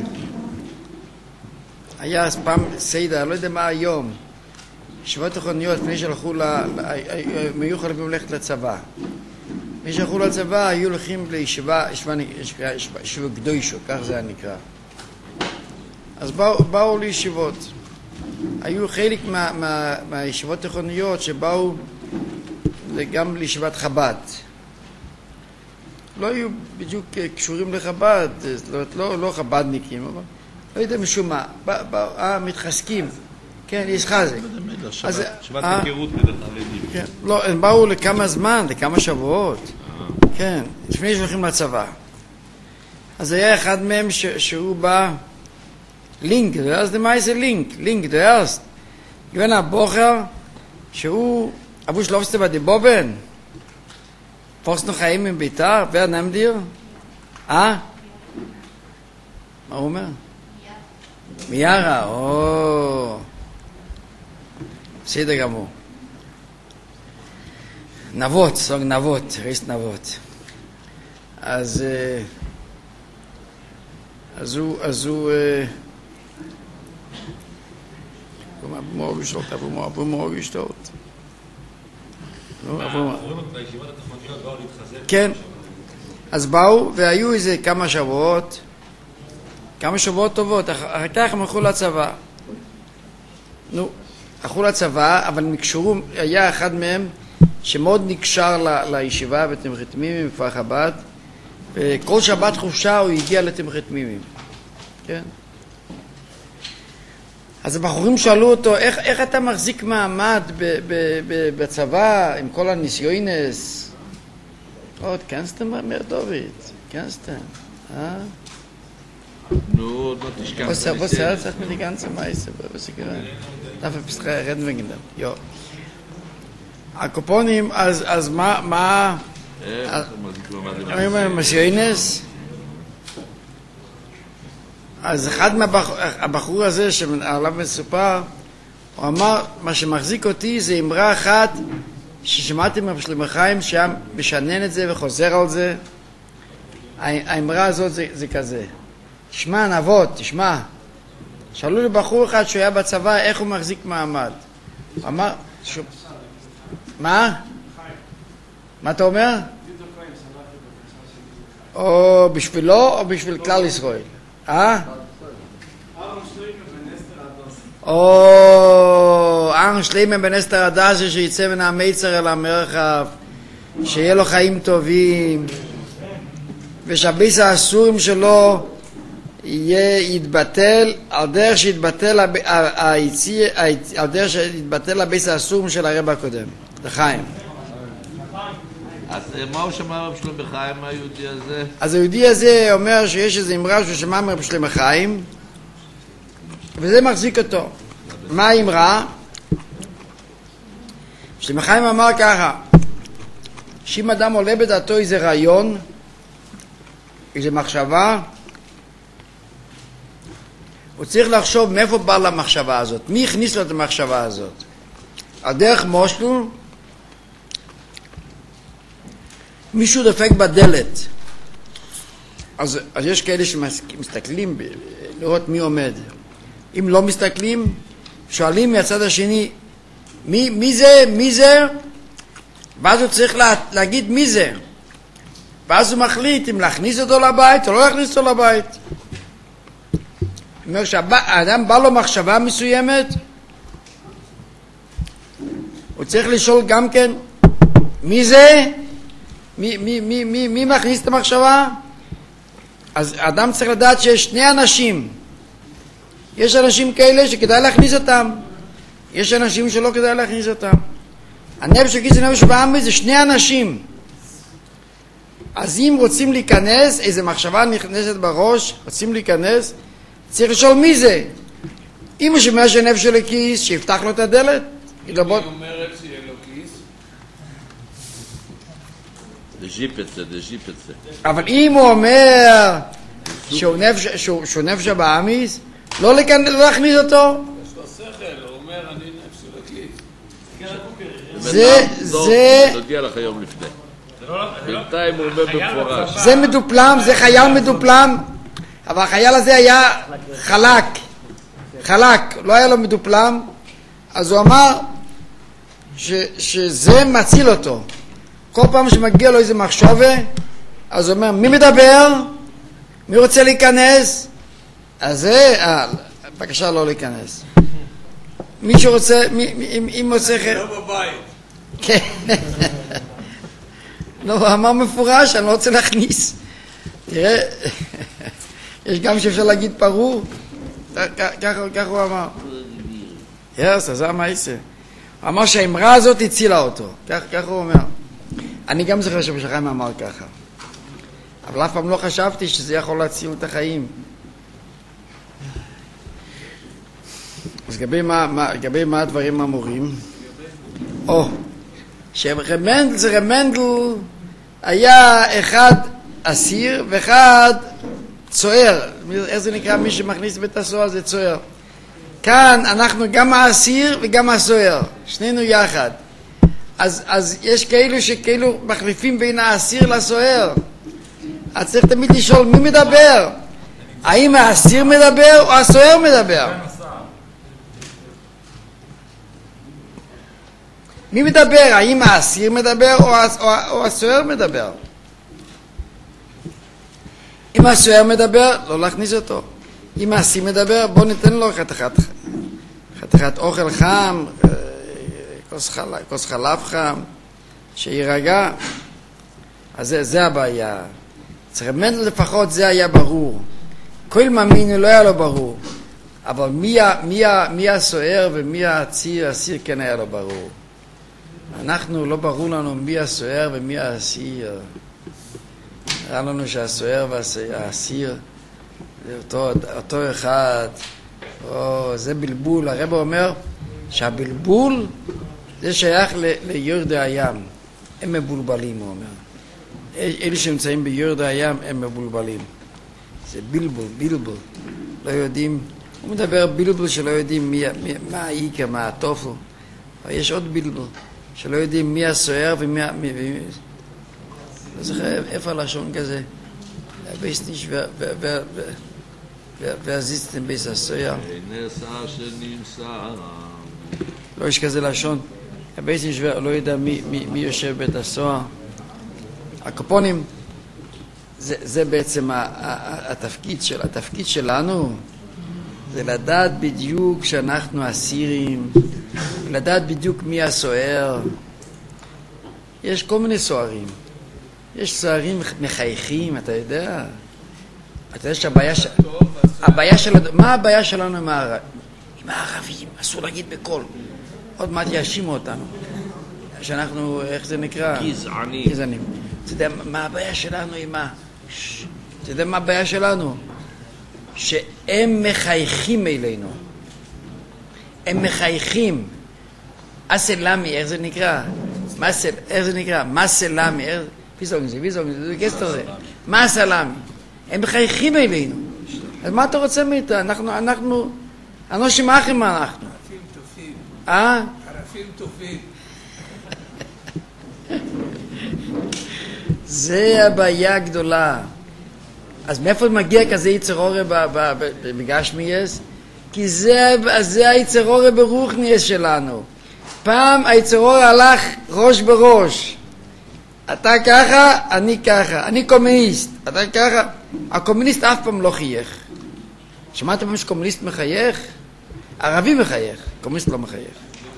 היה אז פעם סיידה, לא יודע מה היום, ישיבות תיכוניות, לפני שהלכו ל... הם היו חלקים ללכת לצבא. לפני שהלכו לצבא היו הולכים לישיבה, ישיבה, ישיבה, ישיבה, ישיבה קדושו, כך זה היה נקרא. אז באו, באו לישיבות. היו חלק מה, מה, מהישיבות תיכוניות שבאו גם לישיבת חב"ד. לא היו בדיוק קשורים לחב"ד, לא, לא, לא חב"דניקים, אבל לא יודע משום מה, בא, בא, אה, מתחזקים, כן, יש חזק. שבת היכרות בין החרדים. כן, לא, הם באו לכמה זמן, לכמה שבועות, כן, לפני שהולכים לצבא. אז היה אחד מהם ש, שהוא בא, לינק, du hörst die meiste Link, Link, du hörst. Gewinn ein Bocher, שהוא, אבו שלופסטה בדיבובן, פורס noch חיים עם ביתר, wer נעם דיר? אה? מה הוא אומר? מיארה, או... בסדר גמור. נבות, סוג נבות, ריסט נבות. אז... אז הוא, אז הוא... אבו מור גשתות, אבו מור, אבו מור גשתות. כן, אז באו והיו איזה כמה שבועות, כמה שבועות טובות, אחר כך הם הלכו לצבא. נו, הלכו לצבא, אבל נקשרו, היה אחד מהם שמאוד נקשר לישיבה בתמחת מימים בכפר חב"ד, וכל שבת חופשה הוא הגיע לתמחת מימים. כן? אז הבחורים שאלו אותו, איך, איך אתה מחזיק מעמד ב, ב, ב, בצבא עם כל הניסיונס? עוד, כנסתם מר דוד, כנסתם, אה? נו, לא תשכח. Was was erzählt sagt mir die ganze Meise, was sie gerade. Dafür bist du reden wegen dem. Ja. הקופונים, אז, אז מה, מה, איך? אני אומר, מסיינס, אז אחד מהבחור הזה שעליו מסופר, הוא אמר, מה שמחזיק אותי זה אמרה אחת ששמעתי מהשלמה חיים שהיה משנן את זה וחוזר על זה. האמרה הזאת זה, זה כזה, תשמע נבות, תשמע, שאלו לבחור אחד שהוא היה בצבא איך הוא מחזיק מעמד. הוא אמר, ש... מה? מה אתה אומר? או בשבילו או בשביל כלל ישראל? אה? או ארן שלמה בן אסתר הדסה שיצא מן המיצר אל המרחב, שיהיה לו חיים טובים, ושהביס האסורים שלו יהיה יתבטל על דרך שיתבטל על דרך שיתבטל הביס האסורים של הרב הקודם, לחיים. אז מה הוא שמע רב שלמה חיים, היהודי הזה? אז היהודי הזה אומר שיש איזו אמרה שהוא שמע מרב שלמה חיים, וזה מחזיק אותו. מה האמרה? שלמה חיים אמר ככה, שאם אדם עולה בדעתו איזה רעיון, איזה מחשבה, הוא צריך לחשוב מאיפה בא למחשבה הזאת, מי הכניס לו את המחשבה הזאת. הדרך מושלו, מישהו דופק בדלת, אז, אז יש כאלה שמסתכלים ב, לראות מי עומד. אם לא מסתכלים, שואלים מהצד השני, מי, מי זה, מי זה? ואז הוא צריך לה, להגיד מי זה. ואז הוא מחליט אם להכניס אותו לבית או לא להכניס אותו לבית. אומר שהאדם בא לו מחשבה מסוימת, הוא צריך לשאול גם כן, מי זה? מי, מי, מי, מי, מי מכניס את המחשבה? אז האדם צריך לדעת שיש שני אנשים. יש אנשים כאלה שכדאי להכניס אותם, יש אנשים שלא כדאי להכניס אותם. הנפש הקיץ הנפש בעמי זה שני אנשים. אז אם רוצים להיכנס, איזו מחשבה נכנסת בראש, רוצים להיכנס, צריך לשאול מי זה. אם הוא שומע שנפש של הכיס, שיפתח לו את הדלת. היא אומרת שיהיה לו כיס. זה ז'יפצה, זה ז'יפצה. אבל אם הוא אומר שהוא נפש, שהוא, שהוא נפש בעמיס, לא, לכנ... לא להכניס אותו. יש לו שכל, הוא אומר אני נפש של הכיס. זה, זה... נודיע לך יום לפני. בינתיים הוא אומר במפורש. זה מדופלם, זה חייל מדופלם, אבל החייל הזה היה חלק, חלק, לא היה לו מדופלם, אז הוא אמר ש, שזה מציל אותו. כל פעם שמגיע לו איזה מחשבה, אז הוא אומר, מי מדבר? מי רוצה להיכנס? אז זה, אה, בבקשה לא להיכנס. מי שרוצה, מי, מי, אם רוצה... לא בבית. כן. לא, הוא אמר מפורש, אני לא רוצה להכניס. תראה, יש גם שאפשר להגיד פרור, ככה הוא אמר. יס, אז זה המעשה. הוא אמר שהאמרה הזאת הצילה אותו, ככה הוא אומר. אני גם זוכר שבשחיים אמר ככה. אבל אף פעם לא חשבתי שזה יכול להציל את החיים. אז לגבי מה, מה, לגבי מה הדברים אמורים? או, שרב מנדל, זה רב מנדל היה אחד אסיר ואחד צוער. איך זה נקרא? מי שמכניס בית הסוהר זה צוער. כאן אנחנו גם האסיר וגם הסוהר, שנינו יחד. אז, אז יש כאלו שכאילו מחליפים בין האסיר לסוהר. אז צריך תמיד לשאול מי מדבר. האם האסיר מדבר או הסוהר מדבר? מי מדבר? האם האסיר מדבר או, או, או הסוהר מדבר? אם הסוהר מדבר, לא להכניס אותו. אם האסיר מדבר, בוא ניתן לו חתיכת, חתיכת אוכל חם, כוס חלב, כוס חלב חם, שירגע. אז זה, זה הבעיה. צריך מנדל לפחות זה היה ברור. כל מאמין לא היה לו ברור. אבל מי, מי, מי הסוהר ומי האסיר, האסיר כן היה לו ברור. אנחנו לא ברור לנו מי הסוהר ומי האסיר. נראה לנו שהסוהר והאסיר זה אותו, אותו אחד. או, זה בלבול. הרב אומר שהבלבול זה שייך ל- ליורדי הים. הם מבולבלים, הוא אומר. אלה שנמצאים ביורדי הים הם מבולבלים. זה בלבול, בלבול. לא יודעים, הוא מדבר בלבול שלא יודעים מי, מי, מה העיקר, מה התופל. אבל יש עוד בלבול, שלא יודעים מי הסוער ומי... מי, מי, לא זוכר איפה הלשון כזה. הבייסניש והזיסטם בייס הסוער. נעשה שנמסע. לא יש כזה לשון. הבייסניש לא יודע מי, מי, מי יושב בית הסוהר. הקופונים, זה, זה בעצם ה, ה, התפקיד, של, התפקיד שלנו, זה לדעת בדיוק שאנחנו אסירים, לדעת בדיוק מי הסוער. יש כל מיני סוערים. יש סוערים מחייכים, אתה יודע. אתה יודע שהבעיה של... הבעיה של... מה הבעיה שלנו עם הערבים? עם הערבים, אסור להגיד בקול. עוד מעט יאשימו אותנו. שאנחנו, איך זה נקרא? גזענים. גזענים. אתה יודע מה הבעיה שלנו עם ה... ש... אתה יודע מה הבעיה שלנו? שהם מחייכים אלינו. הם מחייכים. אסלאמי, איך זה נקרא? מסל, איך זה נקרא? מסלאמי, איך... פיסוגן זה, פיסוגן זה, זה גסטר זה. מסלאמי. הם מחייכים אלינו. אז מה אתה רוצה מאיתה? אנחנו, אנחנו... אנשים אחים אנחנו. ערפים טובים. אה? ערפים טובים. זה הבעיה הגדולה. אז מאיפה מגיע כזה יצר אורה בגשמיאס? כי זה, זה היצר אורה ברוחניאס שלנו. פעם היצר אורה הלך ראש בראש. אתה ככה, אני ככה. אני קומוניסט. אתה ככה. הקומוניסט אף פעם לא חייך. שמעת פעם שקומוניסט מחייך? ערבי מחייך. קומוניסט לא מחייך.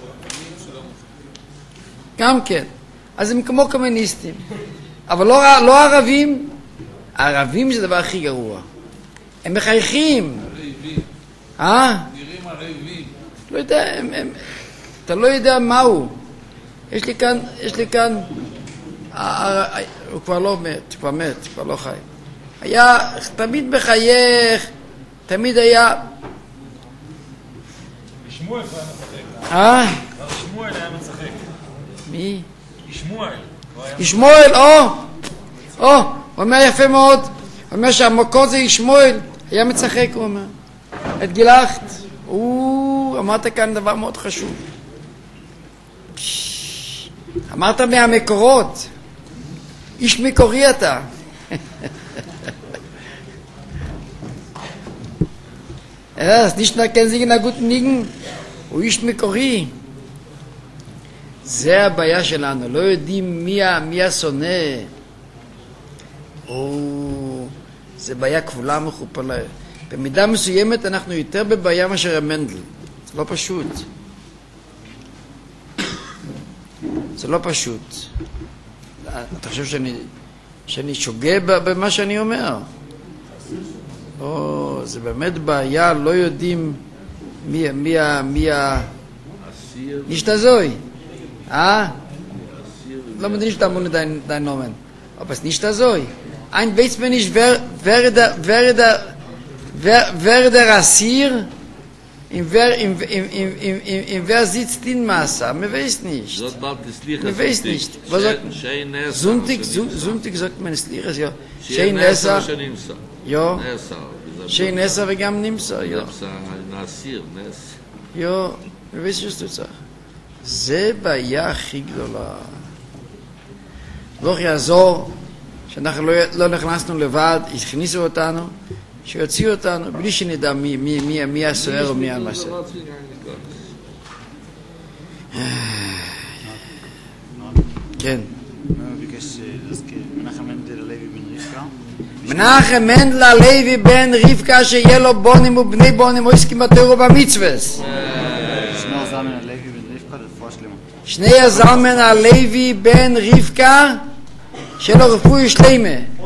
גם כן. אז הם כמו קומוניסטים. אבל לא, לא ערבים. הערבים זה הדבר הכי גרוע. הם מחייכים. הרעיבים. אה? נראים הרעיבים. לא יודע, הם, הם, אתה לא יודע מהו. יש לי כאן, יש לי כאן, אה, אה, הוא כבר לא מת, כבר מת, כבר לא חי. היה, תמיד מחייך, תמיד היה... שמואל כבר משחק. אה? שמואל היה משחק. מי? שמואל. ישמואל, או! או! הוא אומר יפה מאוד. הוא אומר שהמקור זה ישמואל. היה מצחק, הוא אומר. את גילחת. הוא, אמרת כאן דבר מאוד חשוב. אמרת מהמקורות. איש מקורי אתה. אז נשנה כנזיגן הגות ניגן. הוא איש מקורי. זה הבעיה שלנו, לא יודעים מי, מי השונא. או, זה בעיה כפולה מכופלה. במידה מסוימת אנחנו יותר בבעיה מאשר המנדל. זה לא פשוט. זה לא פשוט. אתה חושב שאני, שאני שוגע במה שאני אומר? או, זה באמת בעיה, לא יודעים מי, מי, מי ה... נשתזוי. Ah, lass mir nicht einmal dein, dein Namen. Aber es ist nicht so. Ein weiß mir nicht, wer, wer der, wer der, wer, wer der Rassir, in wer, in, in, in, in, in, in wer sitzt in Massa. Man weiß nicht. Man weiß nicht. Was sagt, Sonntag, Sonntag sagt man es Liches, ja. Schein Nessa. Ja. Schein Nessa וגם נמסה, ja. Ja, man weiß, was du sagst. זה בעיה הכי גדולה. לא יעזור שאנחנו לא, לא נכנסנו לבד, הכניסו אותנו, שיוציאו אותנו, בלי שנדע מי, מי, מי, מי הסוער או מי המסע. כן. ביקש להזכיר, מנחם מנדל הלוי בן רבקה. מנחם מנדל הלוי בן רבקה שיהיה לו בונים ובני בונים או עסקים בתורה במצווס. שנור זלמן הלוי בן רבקה לרפואה שלמה. שני זלמן הלוי בן רבקה שיהיה לו רפואה שלמה.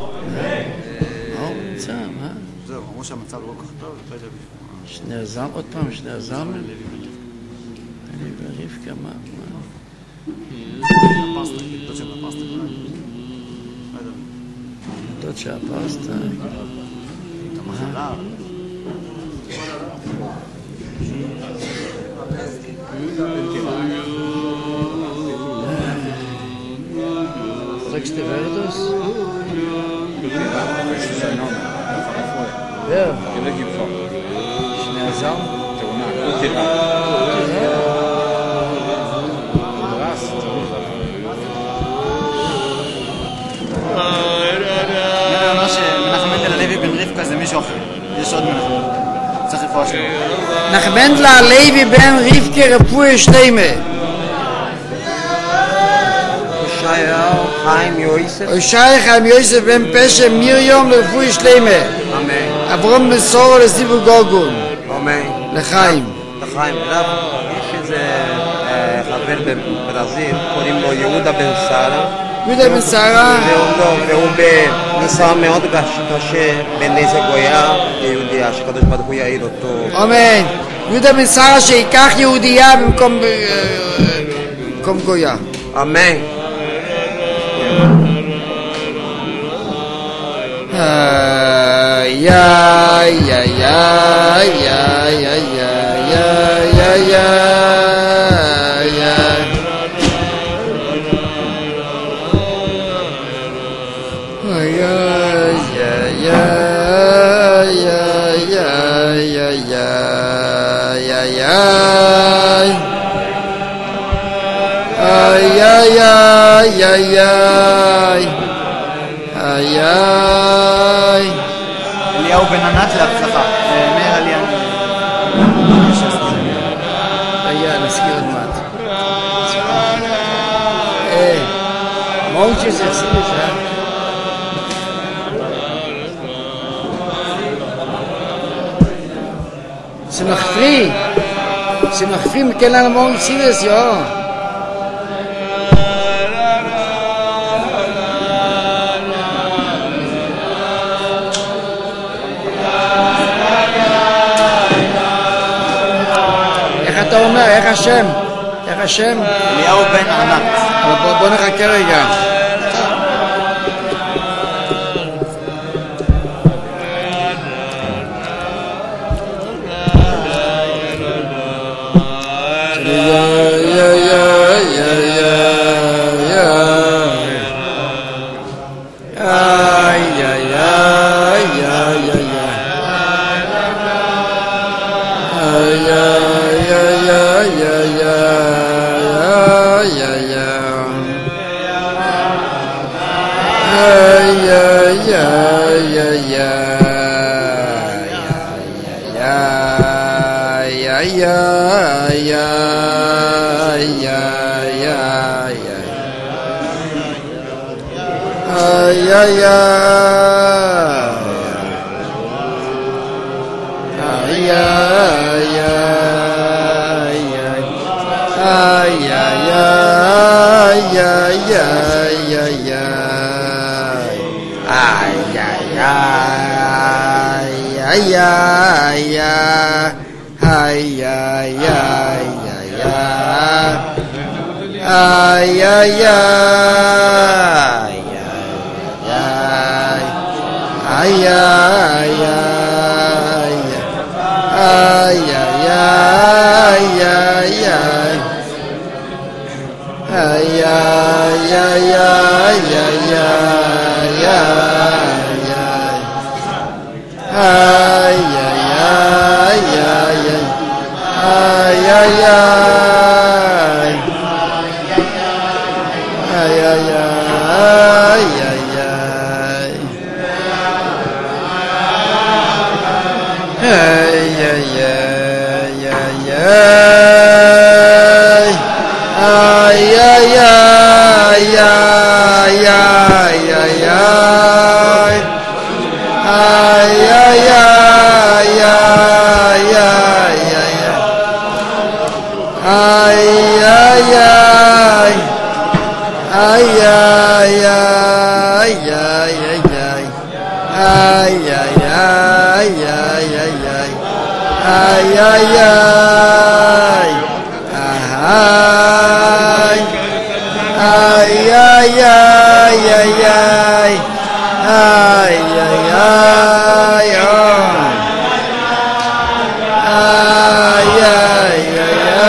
זהו, אמרו שהמצב לא כל כך טוב, לא יודע בשביל. שני זלמן, עוד פעם, שני זלמן הלוי בן רבקה, מה? הפסטה, דוד של הפסטה. לא יודע. דוד של הפסטה. המחלה. nächste Wörter? Ja. Ja. Schnell Sam. אני אומר שמנחם מנדל הלוי בן רבקה זה מישהו אחר. יש עוד מנחם. צריך רפואה שלו. Nach Mendler Levi ben Rivke Repue Schleime. Oshaya Chaim Yosef. Oshaya Chaim Yosef ben Peshe Miriam Repue Schleime. Amen. Avrom Mesor לסיבו גוגון. Amen. לחיים. לחיים. רב, יש איזה חבר בברזיל, קוראים לו יהודה בן שרה. יהודה בן שרה. והוא בניסיון מאוד קשה בנזק גויה ליהודיה, שקדוש ברוך הוא יעיר אותו. אמן. יהודה בן שרה שיקח יהודייה במקום במקום גויה. אמן. יא יא יא יא יא יא יא יא ay ay ay ay ay ay ay אליהו בן ענת להצלחה. מאיר עלייה. היה נזכיר עוד מעט. אה, מאות שזה עשית את זה? זה נחפרי. זה נחפרי מכן על מאות סידס, יו. אתה אומר, איך השם? איך השם? אליהו בן ענת. בוא, בוא נחכה רגע.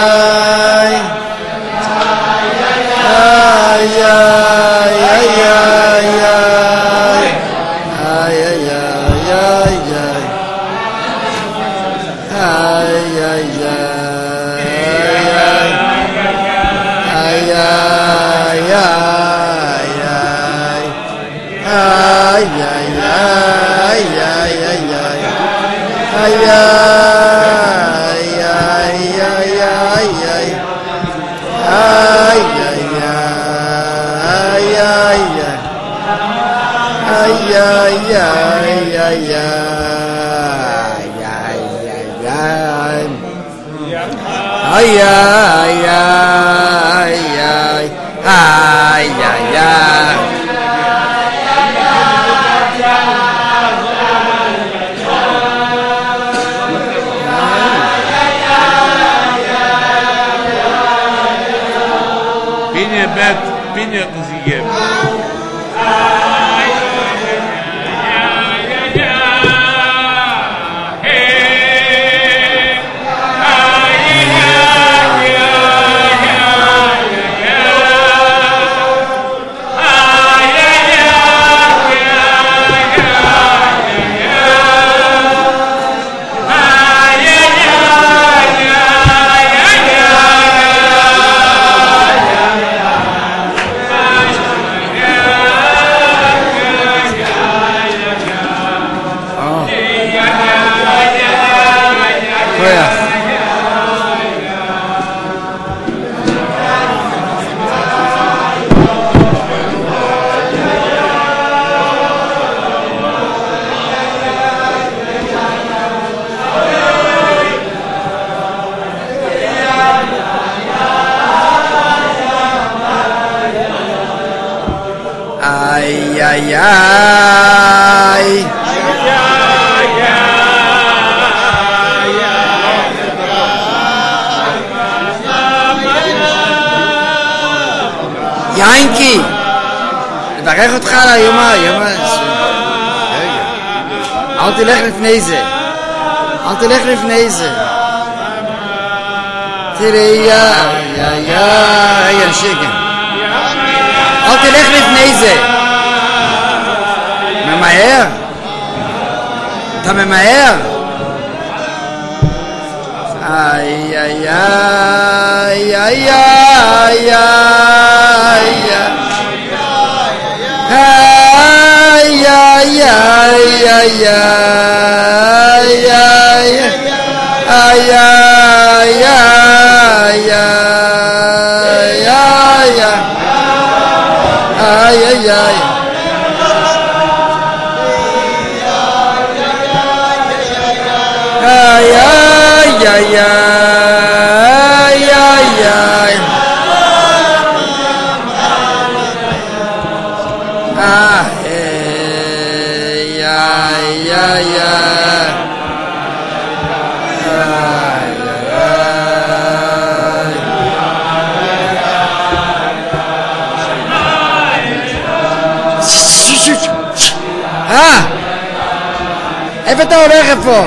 ay ay ay Pinje bet, pinje hat uns gegeben. Ay, ay, ay. יינקי, לברך אותך על היום היום אל תלך לפני זה, אל תלך לפני זה. תראי, יא, יא, יא, רגע, שקט. אל תלך לפני זה. ממהר? אתה ממהר? איי, איי, איי, איי, איי, איי, איי, איי, איי, איי, ay, ay, ay, ay, ay, ay. Ah, hey, ay, ay, ay. אה, איפה אתה הולך איפה?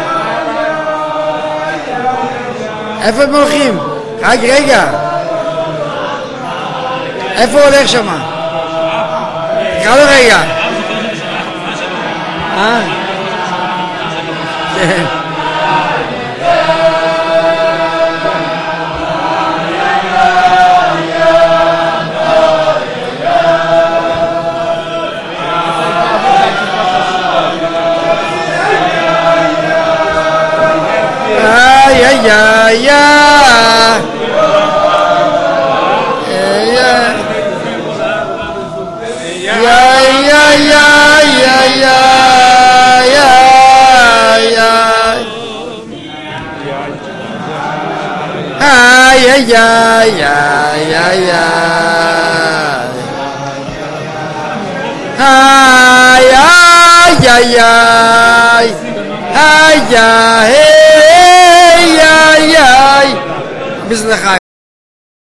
איפה הם הולכים? רק רגע. איפה הוא הולך שמה? תקרא לו רגע. אה? כן. Ay, ay, ay, ay. Ay, ay, ay, ay, ay, ay. Ay, ay, ay, ay. Ay, ay, ay, ay, ay. Biz de